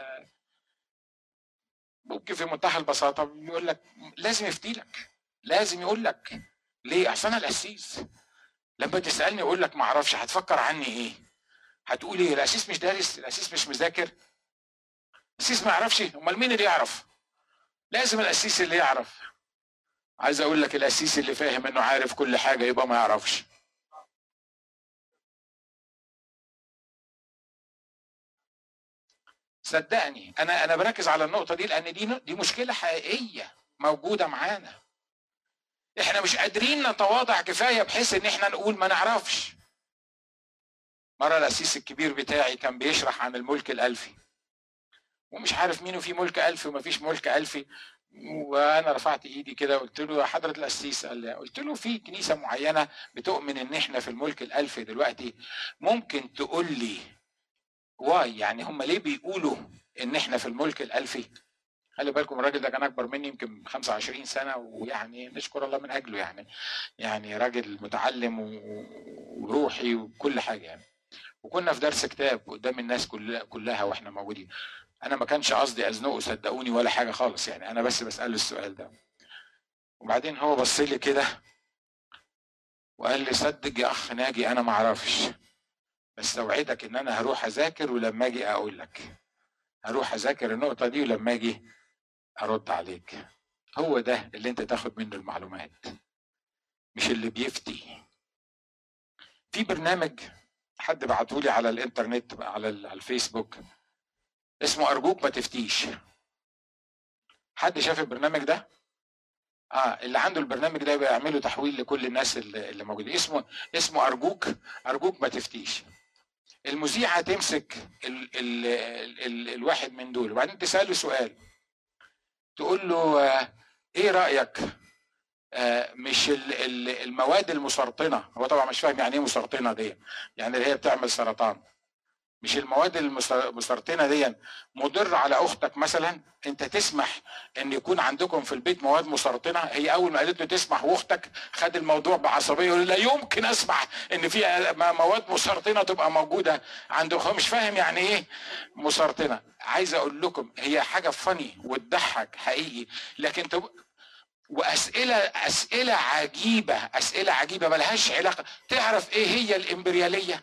ممكن في منتهى البساطه، يقول لك لازم يفتي لك، لازم يقول لك. ليه؟ عشان انا القسيس. لما تسالني اقول لك ما اعرفش، هتفكر عني ايه؟ هتقول ايه؟ القسيس مش دارس، القسيس مش مذاكر، القسيس ما يعرفش. امال مين اللي يعرف؟ لازم القسيس اللي يعرف. عايز اقول لك القسيس اللي فاهم انه عارف كل حاجه يبقى ما يعرفش. صدقني انا انا بركز على النقطه دي لان دي دي مشكله حقيقيه موجوده معانا. احنا مش قادرين نتواضع كفايه بحيث ان احنا نقول ما نعرفش. مره القسيس الكبير بتاعي كان بيشرح عن الملك الالفي، ومش عارف مين في ملك الفي وما فيش ملك الفي. وانا رفعت ايدي كده قلت له يا حضره القسيس، قال لي، قلت له في كنيسه معينه بتؤمن ان احنا في الملك الالفي دلوقتي، ممكن تقول لي واي؟ يعني هم ليه بيقولوا ان احنا في الملك الالفي؟ خلي بالكم الراجل ده كان اكبر مني يمكن خمسة وعشرين سنه، ويعني نشكر الله من اجله. يعني يعني راجل متعلم وروحي وكل حاجه يعني. وكنا في درس كتاب قدام الناس كلها كلها واحنا موجودين. انا ما كانش قصدي ازنقه صدقوني ولا حاجه خالص، يعني انا بس بساله السؤال ده. وبعدين هو بص لي كده وقال لي صدق يا اخ ناجي انا ما اعرفش، بس اوعدك ان انا هروح اذاكر ولما اجي اقول لك، هروح اذاكر النقطه دي ولما اجي ارد عليك. هو ده اللي انت تاخد منه المعلومات، مش اللي بيفتي. في برنامج حد بعتهولي على الانترنت على الفيسبوك اسمه ارجوك ما تفتيش. حد شاف البرنامج ده؟ اه اللي عنده البرنامج ده بيعملوا تحويل لكل الناس اللي موجودين. اسمه اسمه ارجوك ارجوك ما تفتيش. المذيعه تمسك ال ال ال ال الواحد من دول وبعدين تساله سؤال، تقول له آه ايه رايك آه مش ال ال المواد المسرطنه، هو طبعا مش فاهم يعني ايه مسرطنه دي، يعني اللي هي بتعمل سرطان، مش المواد المسرطنه دي مضر على اختك مثلا؟ انت تسمح ان يكون عندكم في البيت مواد مسرطنه؟ هي اول ما قالت له تسمح واختك خد الموضوع بعصبيه، يقول لا يمكن اسمح ان في مواد مسرطنه تبقى موجوده عنده. هو مش فاهم يعني ايه مسرطنه. عايز اقول لكم هي حاجه فني وتضحك حقيقي، لكن تب... واسئله اسئله عجيبه اسئله عجيبه ملهاش علاقه. تعرف ايه هي الامبرياليه؟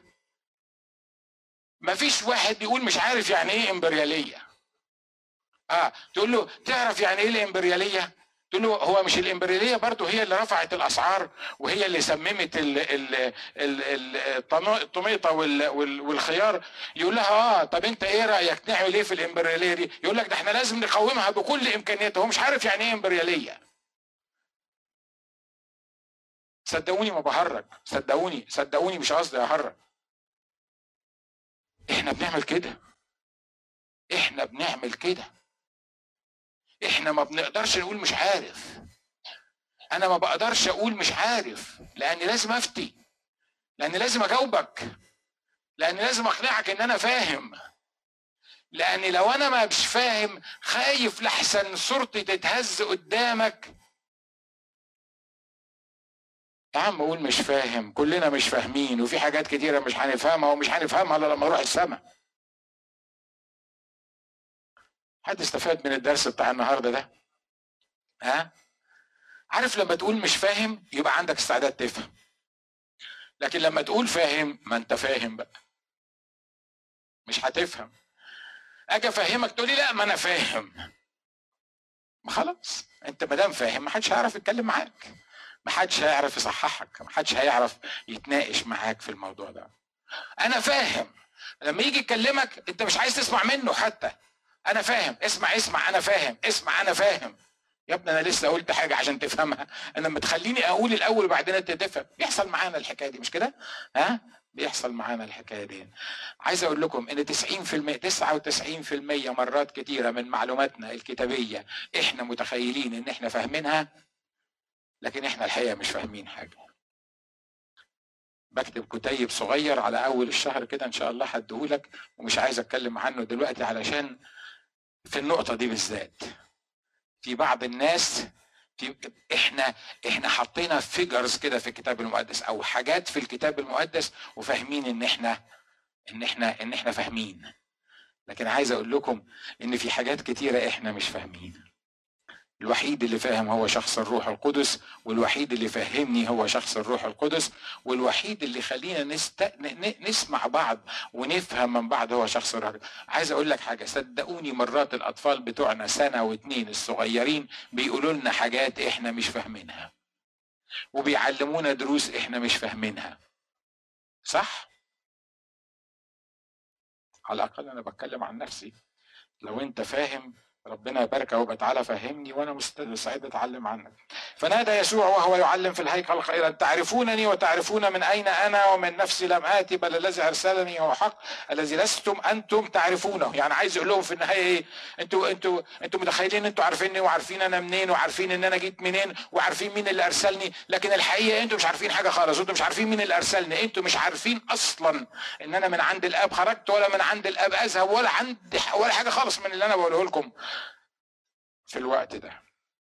مفيش واحد بيقول مش عارف يعني ايه امبرياليه. اه تقول له تعرف يعني ايه الامبرياليه؟ تقول له هو مش الامبرياليه برضو هي اللي رفعت الاسعار وهي اللي سممت ال ال ال الطميطه والخيار؟ يقول لها اه طب انت ايه رايك نعمل ايه في الامبرياليه دي؟ يقول لك ده احنا لازم نقاومها بكل امكانياتها. هو مش عارف يعني ايه امبرياليه. صدقوني ما بهرج، صدقوني صدقوني مش قصدي اهرج. احنا بنعمل كده، احنا بنعمل كده. احنا ما بنقدرش نقول مش عارف. انا ما بقدرش اقول مش عارف لاني لازم افتي، لاني لازم اجاوبك، لاني لازم اقنعك ان انا فاهم. لاني لو انا مش فاهم خايف لحسن صورتي تتهز قدامك. يا عم قول مش فاهم، كلنا مش فاهمين وفي حاجات كتيره مش هنفهمها ومش هنفهمها الا لما نروح السماء. حد استفاد من الدرس بتاع النهارده ده؟ ها؟ عارف لما تقول مش فاهم يبقى عندك استعداد تفهم، لكن لما تقول فاهم ما انت فاهم بقى مش هتفهم. اجي افهمك تقول لي لا ما انا فاهم. ما خلاص انت ما دام فاهم ما حدش هيعرف يتكلم معاك، ما حدش هيعرف يصححك، ما حدش هيعرف يتناقش معاك في الموضوع ده. انا فاهم. لما يجي يكلمك انت مش عايز تسمع منه حتى. انا فاهم، اسمع اسمع انا فاهم، اسمع انا فاهم. يا ابني انا لسه قلت حاجه عشان تفهمها، انا لما تخليني اقول الاول وبعدين انت تفهم. بيحصل معانا الحكايه دي مش كده؟ ها؟ بيحصل معانا الحكايه دي. عايز اقول لكم ان تسعين في المية تسعة وتسعين في المية مرات كتيره من معلوماتنا الكتابيه احنا متخيلين ان احنا فاهمينها، لكن احنا الحقيقه مش فاهمين حاجه. بكتب كتيب صغير على اول الشهر كده ان شاء الله هديهولك، ومش عايز اتكلم عنه دلوقتي علشان في النقطه دي بالذات في بعض الناس في احنا احنا حطينا فيجرز كده في الكتاب المقدس او حاجات في الكتاب المقدس وفاهمين ان احنا ان احنا ان احنا فاهمين. لكن عايز اقول لكم ان في حاجات كتيره احنا مش فاهمين. الوحيد اللي فاهم هو شخص الروح القدس، والوحيد اللي فهمني هو شخص الروح القدس، والوحيد اللي خلينا نست... نسمع بعض ونفهم من بعض هو شخص الروح القدس. عايز اقول لك حاجه، صدقوني مرات الاطفال بتوعنا سنه واتنين الصغيرين بيقولوا لنا حاجات احنا مش فاهمينها وبيعلمونا دروس احنا مش فاهمينها. صح؟ على الاقل انا بتكلم عن نفسي. لو انت فاهم ربنا يبارك ويبقى تعالى فهمني وانا مستعد اتعلم عنك. فنادى يسوع وهو يعلم في الهيكل قائلا تعرفونني وتعرفون من اين انا ومن نفسي لم اتي بل الذي ارسلني هو حق الذي لستم انتم تعرفونه. يعني عايز اقول لهم في النهايه ايه؟ انتوا انتوا انتوا متخيلين انتوا عارفيني وعارفين انا منين وعارفين ان انا جيت منين وعارفين مين اللي ارسلني، لكن الحقيقه انتوا مش عارفين حاجه خالص. انتوا مش عارفين مين اللي ارسلني، انتوا مش عارفين اصلا ان انا من عند الاب خرجت ولا من عند الاب اذهب ولا عندي ولا حاجه خالص من اللي انا بقوله لكم في الوقت ده.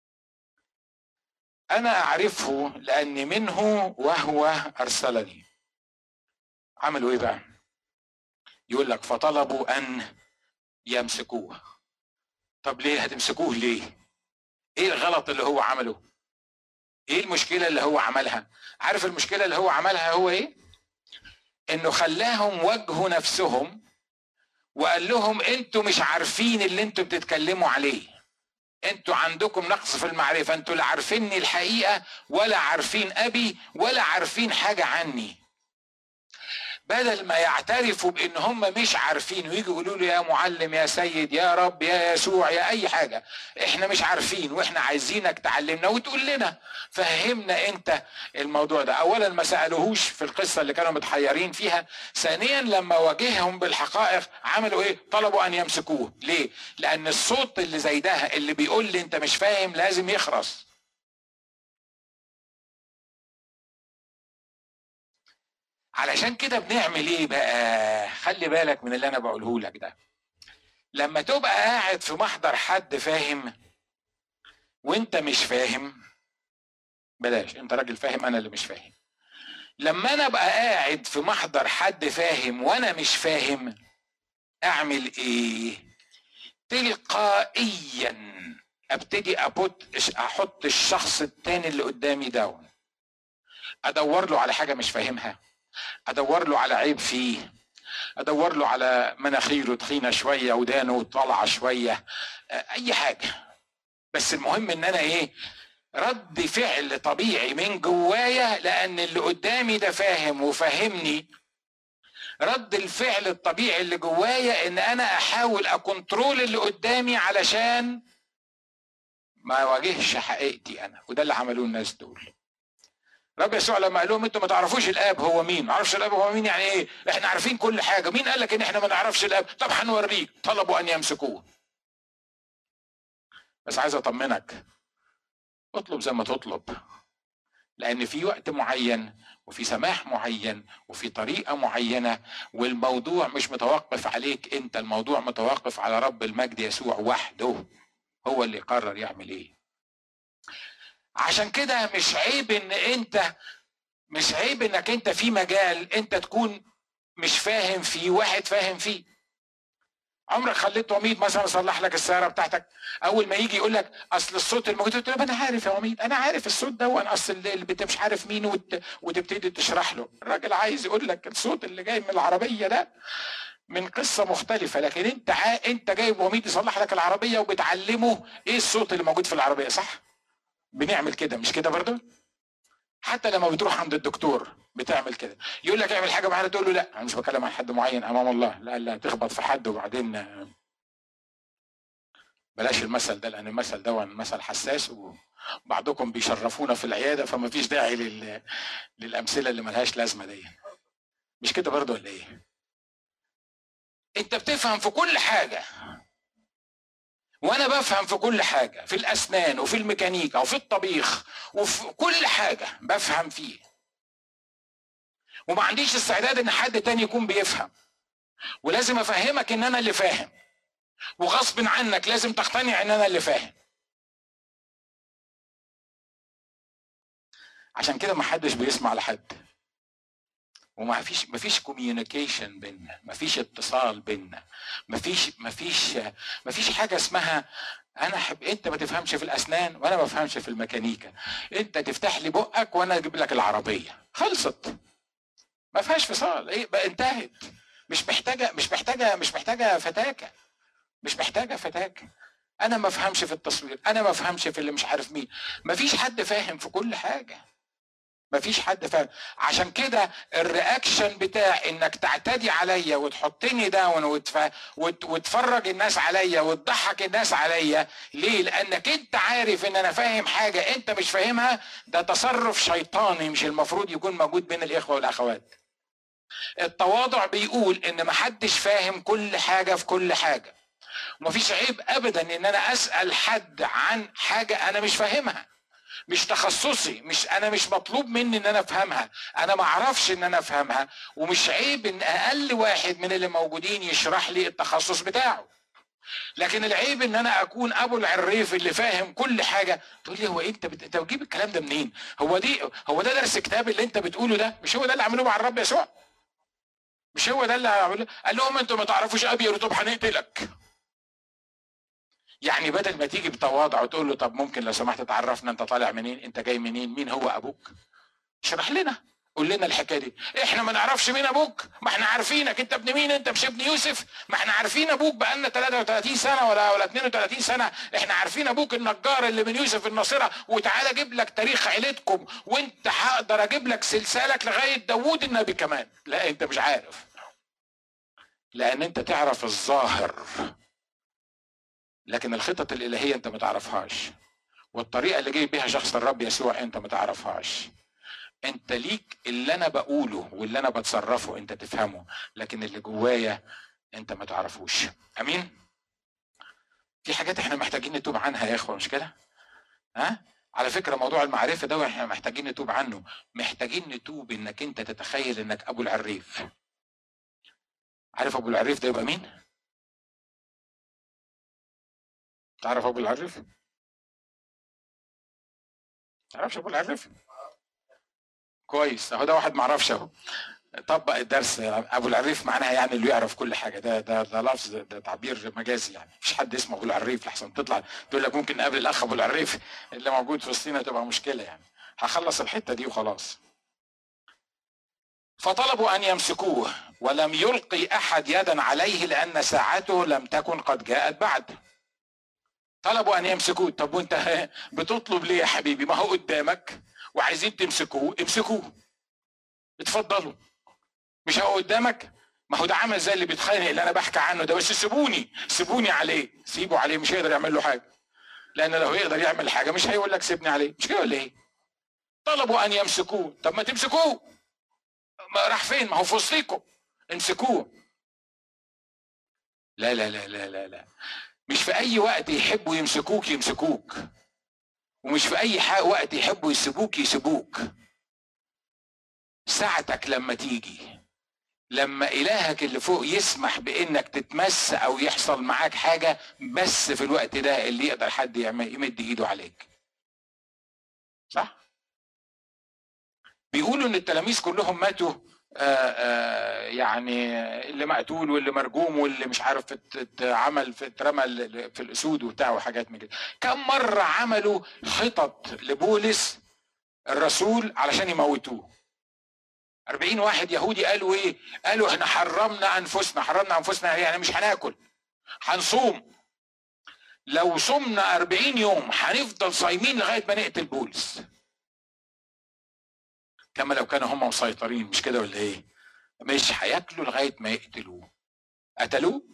انا اعرفه لاني منه وهو ارسلني. عملوا ايه بقى؟ يقول لك فطلبوا ان يمسكوه. طب ليه هتمسكوه ليه؟ ايه الغلط اللي هو عمله؟ ايه المشكلة اللي هو عملها؟ عارف المشكلة اللي هو عملها هو ايه؟ انه خلاهم واجهوا نفسهم وقال لهم انتوا مش عارفين اللي انتوا بتتكلموا عليه، انتوا عندكم نقص في المعرفة، انتوا لا عارفيني الحقيقة ولا عارفين ابي ولا عارفين حاجة عني. بدل ما يعترفوا بان هم مش عارفين ويجوا يقولوا له يا معلم يا سيد يا رب يا يسوع يا اي حاجة، احنا مش عارفين واحنا عايزينك تعلمنا وتقول لنا فهمنا انت الموضوع ده. اولا ما سألوهوش في القصة اللي كانوا متحيرين فيها. ثانيا لما واجههم بالحقائق عملوا ايه؟ طلبوا ان يمسكوه. ليه؟ لان الصوت اللي زي ده اللي بيقول لي انت مش فاهم لازم يخرس. علشان كده بنعمل ايه بقى؟ خلي بالك من اللي انا بقوله لك ده. لما تبقى قاعد في محضر حد فاهم وانت مش فاهم، بلاش انت راجل فاهم انا اللي مش فاهم. لما انا ابقى قاعد في محضر حد فاهم وانا مش فاهم، اعمل ايه؟ تلقائيا ابتدي احط الشخص التاني اللي قدامي داون، ادور له على حاجة مش فاهمها، ادور له على عيب فيه، ادور له على مناخيره تخينه شويه ودانه طالعه شويه، اي حاجه. بس المهم ان انا ايه؟ رد فعل طبيعي من جوايا لان اللي قدامي ده فاهم وفهمني. رد الفعل الطبيعي اللي جوايا ان انا احاول اكنترول اللي قدامي علشان ما اواجهش حقيقتي انا. وده اللي عملوه الناس دول. رب يسوع لما قال لهم انتوا ما تعرفوش الاب هو مين، ما عرفش الاب هو مين يعني ايه؟ احنا عارفين كل حاجه. مين قال لك ان احنا ما نعرفش الاب؟ طب هنوريك. طلبوا ان يمسكوه. بس عايز اطمنك، اطلب زي ما تطلب، لان في وقت معين وفي سماح معين وفي طريقه معينه، والموضوع مش متوقف عليك انت، الموضوع متوقف على رب المجد يسوع وحده، هو اللي يقرر يعمل ايه. عشان كده مش عيب ان انت مش عيب انك انت في مجال انت تكون مش فاهم فيه واحد فاهم فيه. عمرك خليت عميد مثلا يصلح لك السياره بتاعتك، اول ما يجي يقول لك اصل الصوت الموجود تقول له انا عارف يا عميد، انا عارف الصوت ده وانا اصل اللي مش عارف مين، وت... وتبتدي تشرح له. الراجل عايز يقول لك الصوت اللي جاي من العربيه ده من قصه مختلفه، لكن انت ع... انت جايب عميد يصلح لك العربيه وبتعلمه ايه الصوت اللي موجود في العربيه، صح؟ بنعمل كده مش كده برضه؟ حتى لما بتروح عند الدكتور بتعمل كده، يقول لك اعمل حاجه معينه تقول له لا انا مش بكلم عن حد معين امام الله، لا لا تخبط في حد وبعدين بلاش المثل ده لان المثل ده مثل حساس وبعضكم بيشرفونا في العياده فما فيش داعي لل... للامثله اللي ملهاش لازمه دي. مش كده برضه ولا ايه؟ انت بتفهم في كل حاجه وانا بفهم في كل حاجه، في الاسنان وفي الميكانيكا وفي الطبيخ وفي كل حاجه بفهم فيه، وما عنديش استعداد ان حد تاني يكون بيفهم، ولازم افهمك ان انا اللي فاهم، وغصب عنك لازم تقتنع ان انا اللي فاهم. عشان كده ما حدش بيسمع لحد، وما فيش ما فيش كوميونيكيشن بيننا، ما فيش اتصال بيننا، ما فيش ما فيش ما فيش حاجه اسمها انا احب انت ما تفهمش في الاسنان وانا ما بفهمش في الميكانيكا، انت تفتح لي بقك وانا اجيب لك العربيه، خلصت. ما فيهاش فصال، ايه بقى؟ انتهت. مش محتاجه مش محتاجه مش محتاجه فتاكه مش محتاجه فتاكه انا ما افهمش في التصوير، انا ما افهمش في اللي مش عارف مين. ما فيش حد فاهم في كل حاجه، ما فيش حد فاهم. عشان كده الرياكشن بتاع انك تعتدي عليا وتحطني داون وتف... وت... وتفرج الناس عليا وتضحك الناس عليا، ليه؟ لانك انت عارف ان انا فاهم حاجه انت مش فاهمها. ده تصرف شيطاني مش المفروض يكون موجود بين الاخوه والاخوات. التواضع بيقول ان محدش فاهم كل حاجه في كل حاجه، ومفيش عيب ابدا ان انا اسال حد عن حاجه انا مش فاهمها، مش تخصصي، مش انا مش مطلوب مني ان انا افهمها، انا ما اعرفش ان انا افهمها، ومش عيب ان اقل واحد من اللي موجودين يشرح لي التخصص بتاعه. لكن العيب ان انا اكون ابو العريف اللي فاهم كل حاجه. تقول لي هو إيه انت بت... انت بتجيب الكلام ده منين؟ هو دي هو ده درس كتاب اللي انت بتقوله ده؟ مش هو ده اللي عملوه مع الرب يسوع؟ مش هو ده اللي عملوه؟ قال لهم انتوا ما تعرفوش ابي، طب هنقتلك. يعني بدل ما تيجي بتواضع وتقول له طب ممكن لو سمحت تعرفنا انت طالع منين، انت جاي منين، مين هو ابوك، اشرح لنا، قول لنا الحكايه دي. احنا ما نعرفش مين ابوك، ما احنا عارفينك انت ابن مين، انت مش ابن يوسف، ما احنا عارفين ابوك بقالنا ثلاثة وثلاثين سنه ولا ولا اثنين وثلاثين سنه، احنا عارفين ابوك النجار اللي من يوسف الناصره، وتعالى اجيب لك تاريخ عيلتكم وانت هقدر اجيب لك سلسالك لغايه داوود النبي كمان. لا انت مش عارف، لان انت تعرف الظاهر لكن الخطط الالهيه انت ما تعرفهاش، والطريقه اللي جاي بيها شخص الرب يسوع انت ما تعرفهاش. انت ليك اللي انا بقوله واللي انا بتصرفه انت تفهمه، لكن اللي جوايا انت ما تعرفوش. امين. في حاجات احنا محتاجين نتوب عنها يا اخوه، مش كده؟ ها؟ على فكره موضوع المعرفه ده احنا محتاجين نتوب عنه، محتاجين نتوب انك انت تتخيل انك ابو العريف. عارف ابو العريف ده يبقى مين؟ تعرف ابو العريف؟ تعرفش ابو العريف؟ كويس، اهو ده واحد ما عرفش اهو. طبق الدرس. ابو العريف معناها يعني اللي يعرف كل حاجه، ده ده ده لفظ، ده تعبير مجازي، يعني مفيش حد اسمه ابو العريف لحسن تطلع تقول لك ممكن نقابل الاخ ابو العريف اللي موجود في وسطنا، تبقى مشكله يعني. هخلص الحته دي وخلاص. فطلبوا ان يمسكوه ولم يلقي احد يدا عليه لان ساعته لم تكن قد جاءت بعد. طلبوا ان يمسكوه. طب وانت بتطلب ليه يا حبيبي؟ ما هو قدامك وعايزين تمسكوه، امسكوه، اتفضلوا. مش هو قدامك؟ ما هو ده عمل زي اللي بيتخانق اللي انا بحكي عنه ده، بس سيبوني سيبوني عليه، سيبوا عليه، مش هيقدر يعمل له حاجه، لان لو يقدر يعمل حاجه مش هيقول لك سيبني عليه، مش كده ولا ايه؟ طلبوا ان يمسكوه. طب ما تمسكوه، ما راح فين؟ ما هو في وسطيكم، امسكوه. لا لا لا لا لا لا، مش في اي وقت يحبوا يمسكوك يمسكوك، ومش في اي وقت يحبوا يسيبوك يسيبوك. ساعتك لما تيجي، لما إلهك اللي فوق يسمح بإنك تتمس أو يحصل معاك حاجة، بس في الوقت ده اللي يقدر حد يعمل يمد إيده عليك. صح؟ بيقولوا إن التلاميذ كلهم ماتوا، آآ آآ يعني اللي مقتول واللي مرجوم واللي مش عارف اتعمل في اترمى في الأسود وبتاع وحاجات من كده. كم مرة عملوا خطط لبولس الرسول علشان يموتوه؟ أربعين واحد يهودي قالوا ايه؟ قالوا احنا حرمنا انفسنا. حرمنا انفسنا يعني مش هناكل، هنصوم. لو صمنا أربعين يوم هنفضل صايمين لغايه ما نقتل بولس. كما لو كانوا هم مسيطرين، مش كده ولا ايه؟ مش هياكلوا لغايه ما يقتلوه. قتلوه.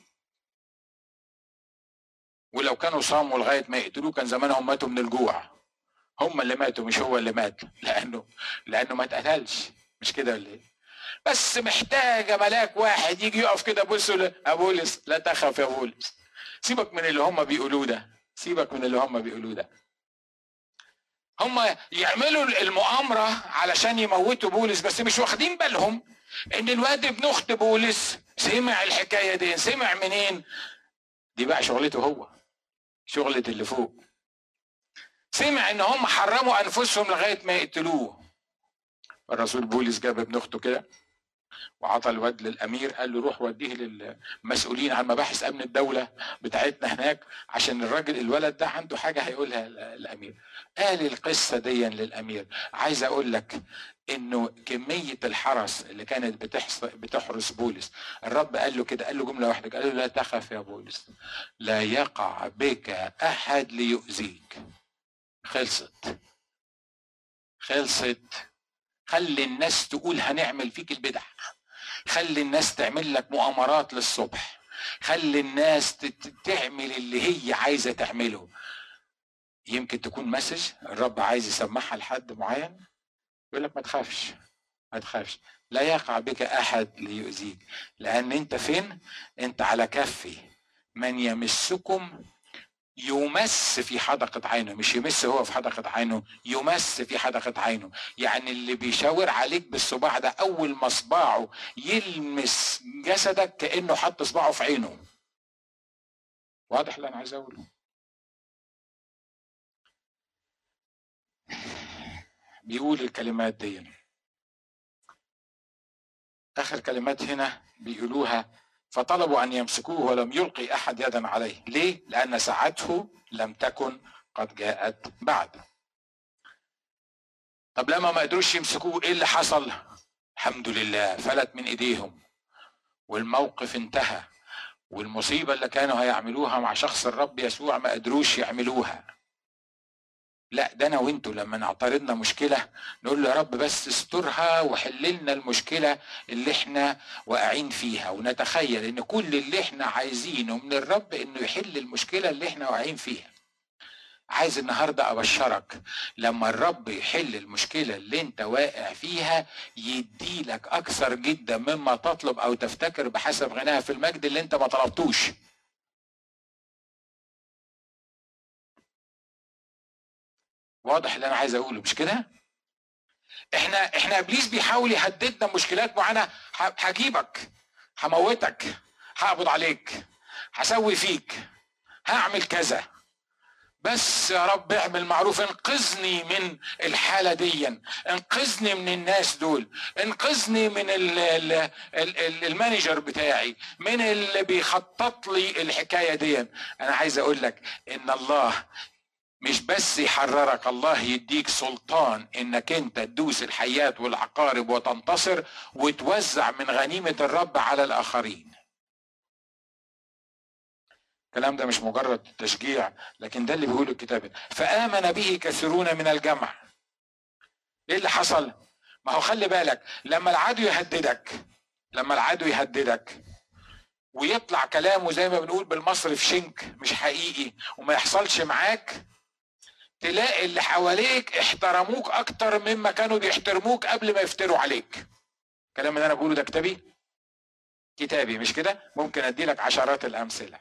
ولو كانوا صاموا لغايه ما يقتلوه كان زمانهم ماتوا من الجوع. هم اللي ماتوا مش هو اللي مات، لانه لانه ما اتقتلش، مش كده ولا ايه؟ بس محتاجه ملاك واحد يجي يقف كده بص له، يا بولس لا تخف يا بولس، سيبك من اللي هم بيقولوه ده، سيبك من اللي هم بيقولوه ده. هم يعملوا المؤامره علشان يموتوا بولس، بس مش واخدين بالهم ان الواد ابن اخت بولس سمع الحكايه دي. سمع منين؟ دي بقى شغلته هو، شغله اللي فوق. سمع ان هم حرموا انفسهم لغايه ما يقتلوه. الرسول بولس جاب ابن اخته كده وعطى الواد للامير، قال له روح وديه للمسؤولين عن مباحث امن الدوله بتاعتنا هناك، عشان الراجل الولد ده عنده حاجه هيقولها الامير. قال القصه دي للامير. عايز اقول لك انه كميه الحرس اللي كانت بتحرس بولس، الرب قال له كده، قال له جمله واحده، قال له لا تخف يا بولس، لا يقع بك احد ليؤذيك. خلصت خلصت. خلي الناس تقول هنعمل فيك البدع، خلي الناس تعمل لك مؤامرات للصبح، خلي الناس تعمل اللي هي عايزه تعمله. يمكن تكون مسج الرب عايز يسمعها لحد معين، يقول لك ما تخافش ما تخافش، لا يقع بك احد ليؤذيك، لان انت فين؟ انت على كفي. من يمسكم يمس في حدقة عينه، مش يمس هو في حدقة عينه، يمس في حدقة عينه. يعني اللي بيشاور عليك بالصباع ده اول ما صباعه يلمس جسدك كأنه حط صباعه في عينه. واضح اللي انا عايز اقوله؟ بيقول الكلمات دي، اخر كلمات هنا بيقولوها فطلبوا أن يمسكوه ولم يلقي أحد يدا عليه. ليه؟ لأن ساعته لم تكن قد جاءت بعد. طب لما ما قدروش يمسكوه ايه اللي حصل؟ الحمد لله فلت من ايديهم والموقف انتهى، والمصيبة اللي كانوا هيعملوها مع شخص الرب يسوع ما قدروش يعملوها. لا، ده انا وانتوا لما نعترضنا مشكلة نقول له يا رب بس استرها وحللنا المشكلة اللي احنا واقعين فيها، ونتخيل ان كل اللي احنا عايزينه من الرب انه يحل المشكلة اللي احنا واقعين فيها. عايز النهاردة أبشرك لما الرب يحل المشكلة اللي انت واقع فيها يديلك أكثر جدا مما تطلب أو تفتكر بحسب غناها في المجد اللي انت ما طلبتوش. واضح اللي أنا عايز أقوله مش كده؟ احنا احنا إبليس بيحاول يهددنا مشكلات معينة، هجيبك، هموتك، هقبض عليك، هسوي فيك، هعمل كذا، بس يا رب اعمل معروف، انقذني من الحالة دي، انقذني من الناس دول، انقذني من المانجر بتاعي، من اللي بيخطط لي الحكاية دي. انا عايز اقول لك ان الله مش بس يحررك، الله يديك سلطان انك انت تدوس الحيات والعقارب وتنتصر وتوزع من غنيمة الرب على الاخرين. الكلام ده مش مجرد تشجيع، لكن ده اللي بيقوله الكتاب. فآمن به كثيرون من الجمع. ايه اللي حصل؟ ما هو خلي بالك لما العدو يهددك، لما العدو يهددك ويطلع كلامه زي ما بنقول بالمصري في شنك مش حقيقي وما يحصلش معاك، تلاقي اللي حواليك احترموك اكتر مما كانوا بيحترموك قبل ما يفتروا عليك. الكلام اللي انا بقوله ده كتابي كتابي مش كده؟ ممكن ادي لك عشرات الامثله.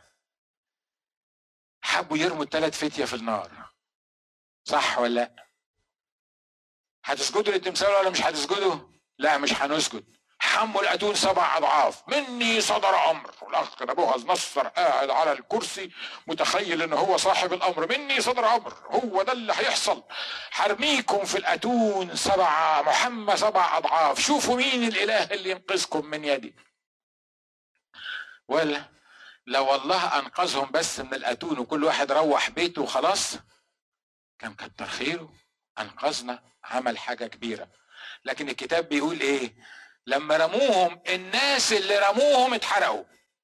حبوا يرموا الثلاث فتية في النار، صح ولا لا؟ هتسجدوا للتمثال ولا مش هتسجدوا؟ لا مش هنسجد. حموا الاتون سبع اضعاف. مني صدر امر، والاخ نبوخذ نصر قاعد على الكرسي متخيل ان هو صاحب الامر. مني صدر امر، هو ده اللي هيحصل، حرميكم في الاتون سبع محمى سبع اضعاف، شوفوا مين الاله اللي ينقذكم من يدي. ولا لو الله انقذهم بس من الاتون وكل واحد روح بيته وخلاص كان كتر خيره، انقذنا، عمل حاجه كبيره. لكن الكتاب بيقول ايه؟ لما رموهم الناس اللي رموهم اتحرقوا.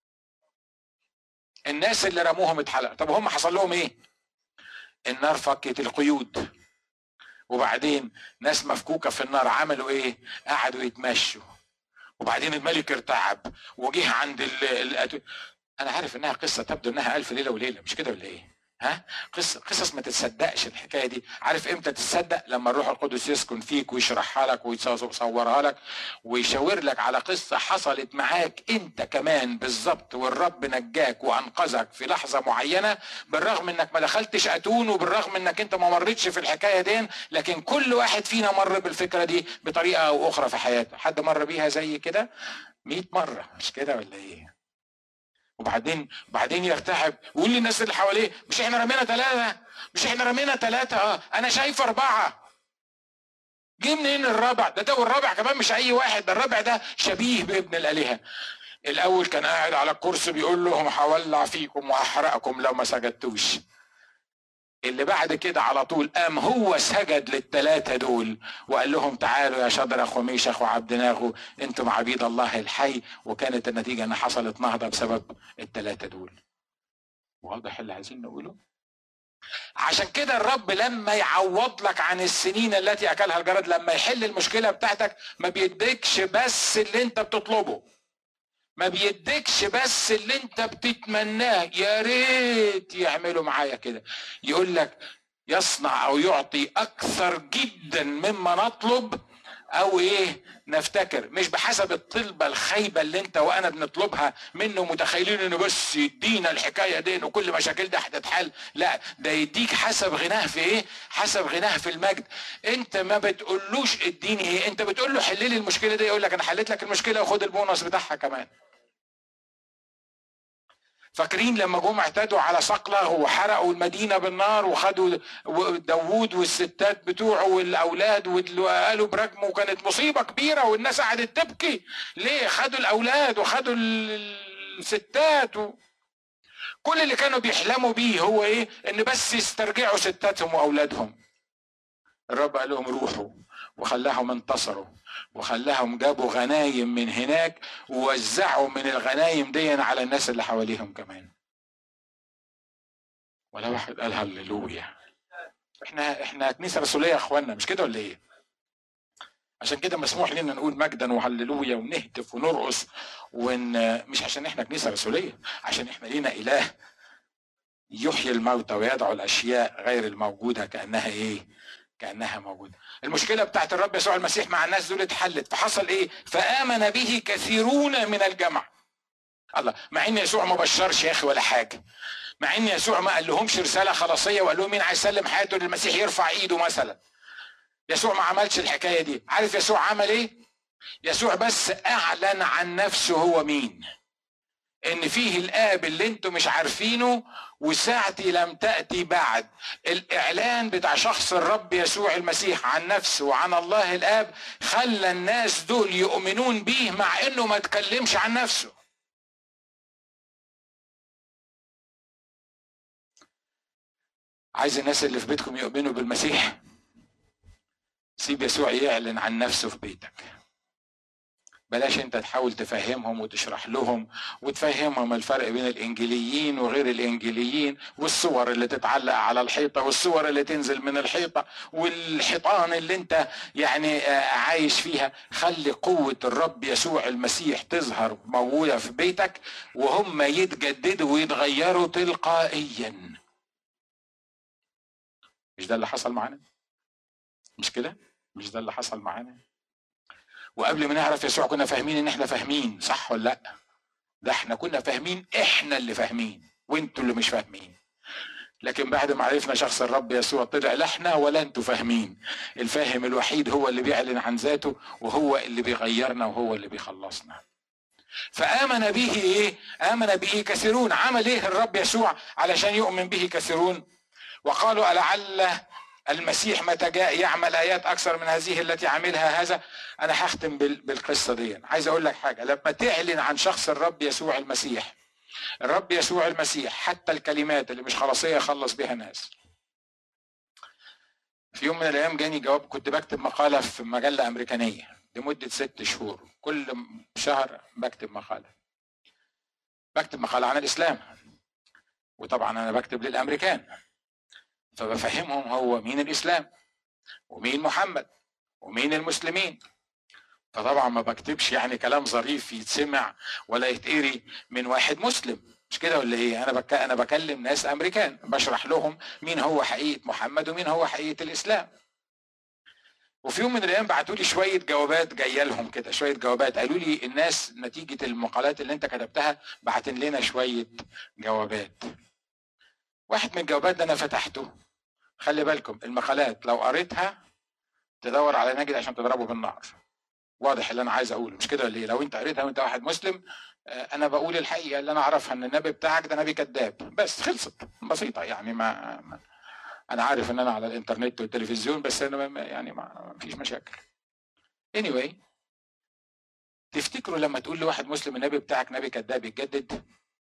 الناس اللي رموهم اتحرقوا. طب هم حصل لهم ايه؟ النار فكت القيود، وبعدين ناس مفكوكه في النار عملوا ايه؟ قعدوا يتمشوا، وبعدين الملك ارتعب وجه عند الاتون. انا عارف انها قصه تبدو انها الف ليله وليله، مش كده ولا ايه؟ ها؟ قصص قصص ما تتصدقش الحكايه دي. عارف امتى تصدق؟ لما الروح القدس يسكن فيك ويشرحها لك ويصورها لك ويشاور لك على قصه حصلت معاك انت كمان بالظبط، والرب نجاك وانقذك في لحظه معينه، بالرغم انك ما دخلتش اتون وبالرغم انك انت ما مرتش في الحكايه دي، لكن كل واحد فينا مر بالفكره دي بطريقه او اخرى في حياته. حد مر بيها زي كده مئة مره، مش كده ولا ايه؟ وبعدين بعدين يرتعب ويقول للناس اللي حواليه مش احنا رمينا ثلاثة؟ مش احنا رمينا ثلاثة؟ اه انا شايف اربعة. جه منين الرابع ده؟ ده والرابع كمان مش اي واحد، ده الرابع ده شبيه بابن الالهة. الاول كان قاعد على الكرسي بيقول لهم هولع فيكم وهحرقكم لو ما سجدتوش. اللي بعد كده على طول قام هو سجد للثلاثة دول وقال لهم تعالوا يا شدرخ وميشخ وعبدناغو انتم عبيد الله الحي، وكانت النتيجة ان حصلت نهضة بسبب الثلاثة دول. واضح اللي عايزين نقوله؟ عشان كده الرب لما يعوض لك عن السنين التي اكلها الجراد، لما يحل المشكلة بتاعتك ما بيديكش بس اللي انت بتطلبه، ما بيديكش بس اللي انت بتتمناه. يا ريت يعملوا معايا كده، يقول لك يصنع او يعطي اكثر جدا مما نطلب او ايه نفتكر، مش بحسب الطلبة الخيبة اللي انت وانا بنطلبها منه متخيلين انه بس يدينا الحكاية دي وكل مشاكل ده هتتحل. لا، ده يديك حسب غناه في ايه؟ حسب غناه في المجد. انت ما بتقولوش اديني ايه، انت بتقول له حل لي المشكلة دي، يقول لك انا حليت لك المشكلة وخد البونص بتاعها كمان. فاكرين لما جم اعتدوا على صقلة وحرقوا المدينة بالنار وخدوا داوود والستات بتوعه والاولاد وقالوا برجمه، وكانت مصيبة كبيرة والناس قعدت تبكي. ليه؟ خدوا الاولاد وخدوا والستات و... كل اللي كانوا بيحلموا بيه هو ايه؟ ان بس يسترجعوا ستاتهم واولادهم. الرب قال لهم روحوا، وخلاهم انتصروا، وخلاهم جابوا غنايم من هناك ووزعوا من الغنايم دي على الناس اللي حواليهم كمان. ولا واحد قال هللويا. احنا احنا كنيسه رسوليه يا اخوانا، مش كده ولا ايه؟ عشان كده مسموح لنا نقول مجدا وهللويا ونهتف ونرقص ون... مش عشان احنا كنيسه رسوليه، عشان احنا لينا اله يحيي الموتى ويدعو الاشياء غير الموجوده كانها ايه؟ كانها موجوده. المشكله بتاعت الرب يسوع المسيح مع الناس دول اتحلت، فحصل ايه؟ فامن به كثيرون من الجمع. الله، مع ان يسوع ما بشرش يا اخي ولا حاجه، مع ان يسوع ما قال لهمش رساله خلاصيه وقال لهم مين عايز يسلم حياته للمسيح يرفع ايده مثلا. يسوع ما عملش الحكايه دي. عارف يسوع عمل ايه؟ يسوع بس اعلن عن نفسه هو مين، ان فيه الاب اللي انتم مش عارفينه وساعتي لم تأتي بعد. الاعلان بتاع شخص الرب يسوع المسيح عن نفسه وعن الله الاب خلى الناس دول يؤمنون بيه مع انه ما تكلمش عن نفسه. عايز الناس اللي في بيتكم يؤمنوا بالمسيح؟ سيب يسوع يعلن عن نفسه في بيتك. بلاش انت تحاول تفهمهم وتشرح لهم وتفهمهم الفرق بين الانجيليين وغير الانجيليين، والصور اللي تتعلق على الحيطة والصور اللي تنزل من الحيطة والحيطان اللي انت يعني عايش فيها. خلي قوة الرب يسوع المسيح تظهر موجودة في بيتك وهم يتجددوا ويتغيروا تلقائيا. مش ده اللي حصل معنا؟ مش كده؟ مش ده اللي حصل معانا؟ وقبل ما نعرف يسوع كنا فاهمين ان احنا فاهمين، صح ولا لا؟ ده احنا كنا فاهمين، احنا اللي فاهمين وانتوا اللي مش فاهمين. لكن بعد ما عرفنا شخص الرب يسوع طلع لا احنا ولا انتوا فاهمين. الفاهم الوحيد هو اللي بيعلن عن ذاته، وهو اللي بيغيرنا، وهو اللي بيخلصنا. فآمن به ايه؟ آمن به كثيرون. عمل ايه الرب يسوع علشان يؤمن به كثيرون؟ وقالوا ألعل المسيح متى جاء يعمل آيات أكثر من هذه التي عملها هذا. أنا هختم بالقصة دي. عايز أقول لك حاجة، لما تعلن عن شخص الرب يسوع المسيح، الرب يسوع المسيح حتى الكلمات اللي مش خلاصية خلص بها ناس. في يوم من الأيام جاني جواب، كنت بكتب مقالة في مجلة أمريكانية لمدة ست شهور، كل شهر بكتب مقالة بكتب مقالة عن الإسلام، وطبعا أنا بكتب للأمريكان فبفهمهم هو مين الإسلام ومين محمد ومين المسلمين. فطبعا ما بكتبش يعني كلام ظريف يتسمع ولا يتقري من واحد مسلم، مش كده ولا ايه؟ انا بك... انا بكلم ناس امريكان بشرح لهم مين هو حقيقة محمد ومين هو حقيقة الاسلام. وفي يوم من الايام بعتوا لي شويه جوابات جايه لهم كده، شويه جوابات، قالوا لي الناس نتيجه المقالات اللي انت كتبتها بعتن لنا شويه جوابات. واحد من الجوابات ده انا فتحته. خلي بالكم المقالات لو قريتها تدور على نجد عشان تضربه بالنار. واضح اللي انا عايز اقوله، مش كده ولا ايه؟ لو انت قريتها وانت واحد مسلم، انا بقول الحقيقه اللي انا اعرفها ان النبي بتاعك ده نبي كذاب، بس خلصت بسيطه يعني. ما, ما انا عارف ان انا على الانترنت والتلفزيون، بس انا يعني ما فيش مشاكل. anyway، تفتكروا لما تقول لواحد مسلم النبي بتاعك نبي كذاب يتجدد؟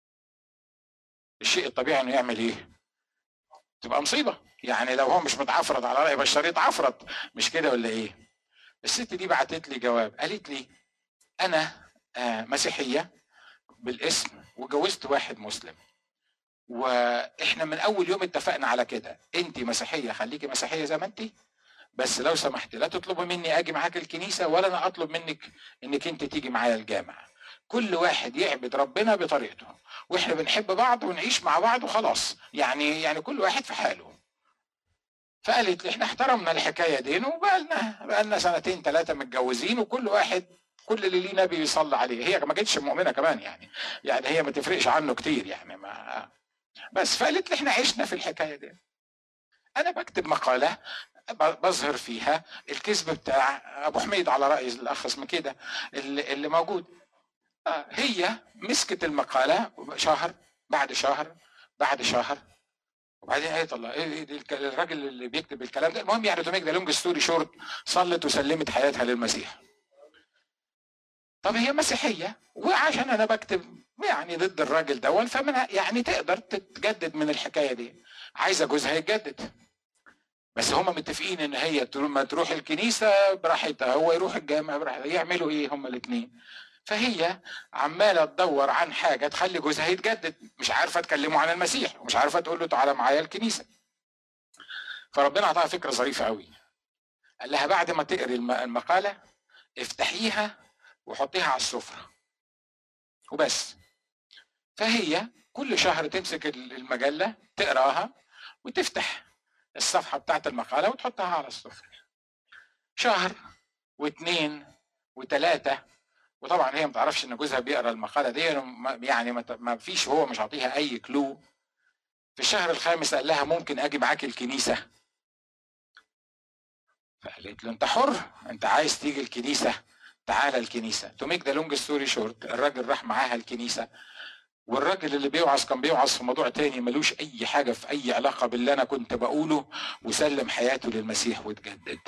الشيء الطبيعي انه يعمل ايه؟ تبقى مصيبه يعني. لو هو مش متعفرت على راي بشار يتعفرت، مش كده ولا ايه؟ الست دي بعتت لي جواب، قالت لي انا آه مسيحيه بالاسم وجوزت واحد مسلم، واحنا من اول يوم اتفقنا على كده، انت مسيحيه خليكي مسيحيه زي ما انت، بس لو سمحتي لا تطلبي مني اجي معاك الكنيسه ولا انا اطلب منك انك انت تيجي معايا الجامع. كل واحد يعبد ربنا بطريقته، واحنا بنحب بعض ونعيش مع بعض وخلاص، يعني يعني كل واحد في حاله. فقالت لي احنا احترمنا الحكايه دي، وبقالنا بقالنا سنتين ثلاثه متجوزين، وكل واحد كل اللي ليه نبي يصلي عليه. هي ما كانتش مؤمنه كمان يعني، يعني هي ما تفرقش عنه كتير يعني، ما بس. فقالت لي احنا عشنا في الحكايه دي. انا بكتب مقاله بظهر فيها الكذب بتاع ابو حميد على راي الاخ اسمه كده اللي, اللي موجود. هي مسكت المقاله شهر بعد شهر بعد شهر، وبعدين قالت الله ايه الراجل اللي بيكتب الكلام ده. المهم يعني تو ميك ذا لونج ستوري شورت، صلت وسلمت حياتها للمسيح. طب هي مسيحيه، وعشان انا بكتب يعني ضد الراجل دون، فمن يعني تقدر تتجدد من الحكايه دي. عايزه جوزها يتجدد، بس هما متفقين ان هي ما تروح الكنيسه براحتها، هو يروح الجامع براحتها، يعملوا ايه هما الاثنين؟ فهي عماله تدور عن حاجه تخلي جوزها يتجدد، مش عارفه تكلمه عن المسيح ومش عارفه تقول له تعالى معايا الكنيسه. فربنا اعطاها فكره ظريفه قوي، قال لها بعد ما تقري المقاله افتحيها وحطيها على السفره وبس. فهي كل شهر تمسك المجله تقراها وتفتح الصفحه بتاعت المقاله وتحطها على السفره. شهر واثنين وثلاثه، وطبعا هي ما تعرفش ان جوزها بيقرا المقاله دي، يعني ما فيش، هو مش عاطيها اي كلو. في الشهر الخامس قال لها ممكن اجي معاك الكنيسه؟ فقالت له انت حر، انت عايز تيجي الكنيسه تعالى الكنيسه. تو ميك ذا لونج ستوري شورت، الراجل راح معاها الكنيسه، والراجل اللي بيوعظ كان بيوعظ في موضوع تاني ملوش اي حاجه في اي علاقه باللي انا كنت بقوله، وسلم حياته للمسيح واتجدد.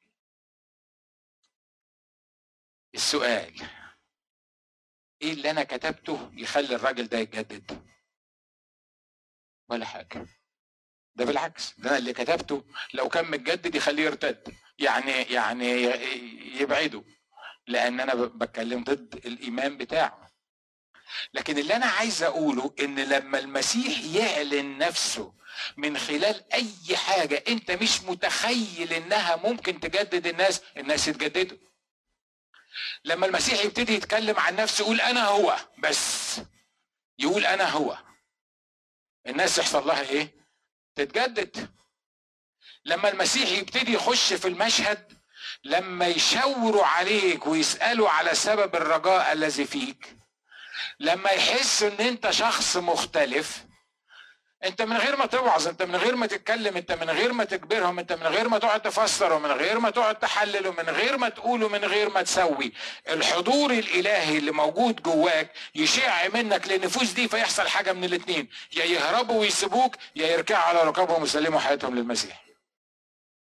السؤال، ايه اللي انا كتبته يخلي الراجل ده يتجدد؟ ولا حاجه، ده بالعكس، ده اللي كتبته لو كان متجدد يخليه يرتد، يعني يعني يبعده، لان انا بتكلم ضد الايمان بتاعه. لكن اللي انا عايز اقوله ان لما المسيح يعلن نفسه من خلال اي حاجه انت مش متخيل انها ممكن تجدد الناس، الناس يتجددوا. لما المسيح يبتدي يتكلم عن نفسه يقول انا هو، بس يقول انا هو، الناس يحصل لها ايه؟ تتجدد. لما المسيح يبتدي يخش في المشهد، لما يشاوروا عليك ويسألوا على سبب الرجاء الذي فيك، لما يحس ان انت شخص مختلف، انت من غير ما توعظ، انت من غير ما تتكلم، انت من غير ما تجبرهم، انت من غير ما تقعد تفسر ومن غير ما تقعد تحلل ومن غير ما تقول ومن غير ما تسوي، الحضور الالهي اللي موجود جواك يشع منك للنفوس دي، فيحصل حاجه من الاثنين، يا يهربوا ويسيبوك يا يركعوا على ركابهم ويسلموا حياتهم للمسيح.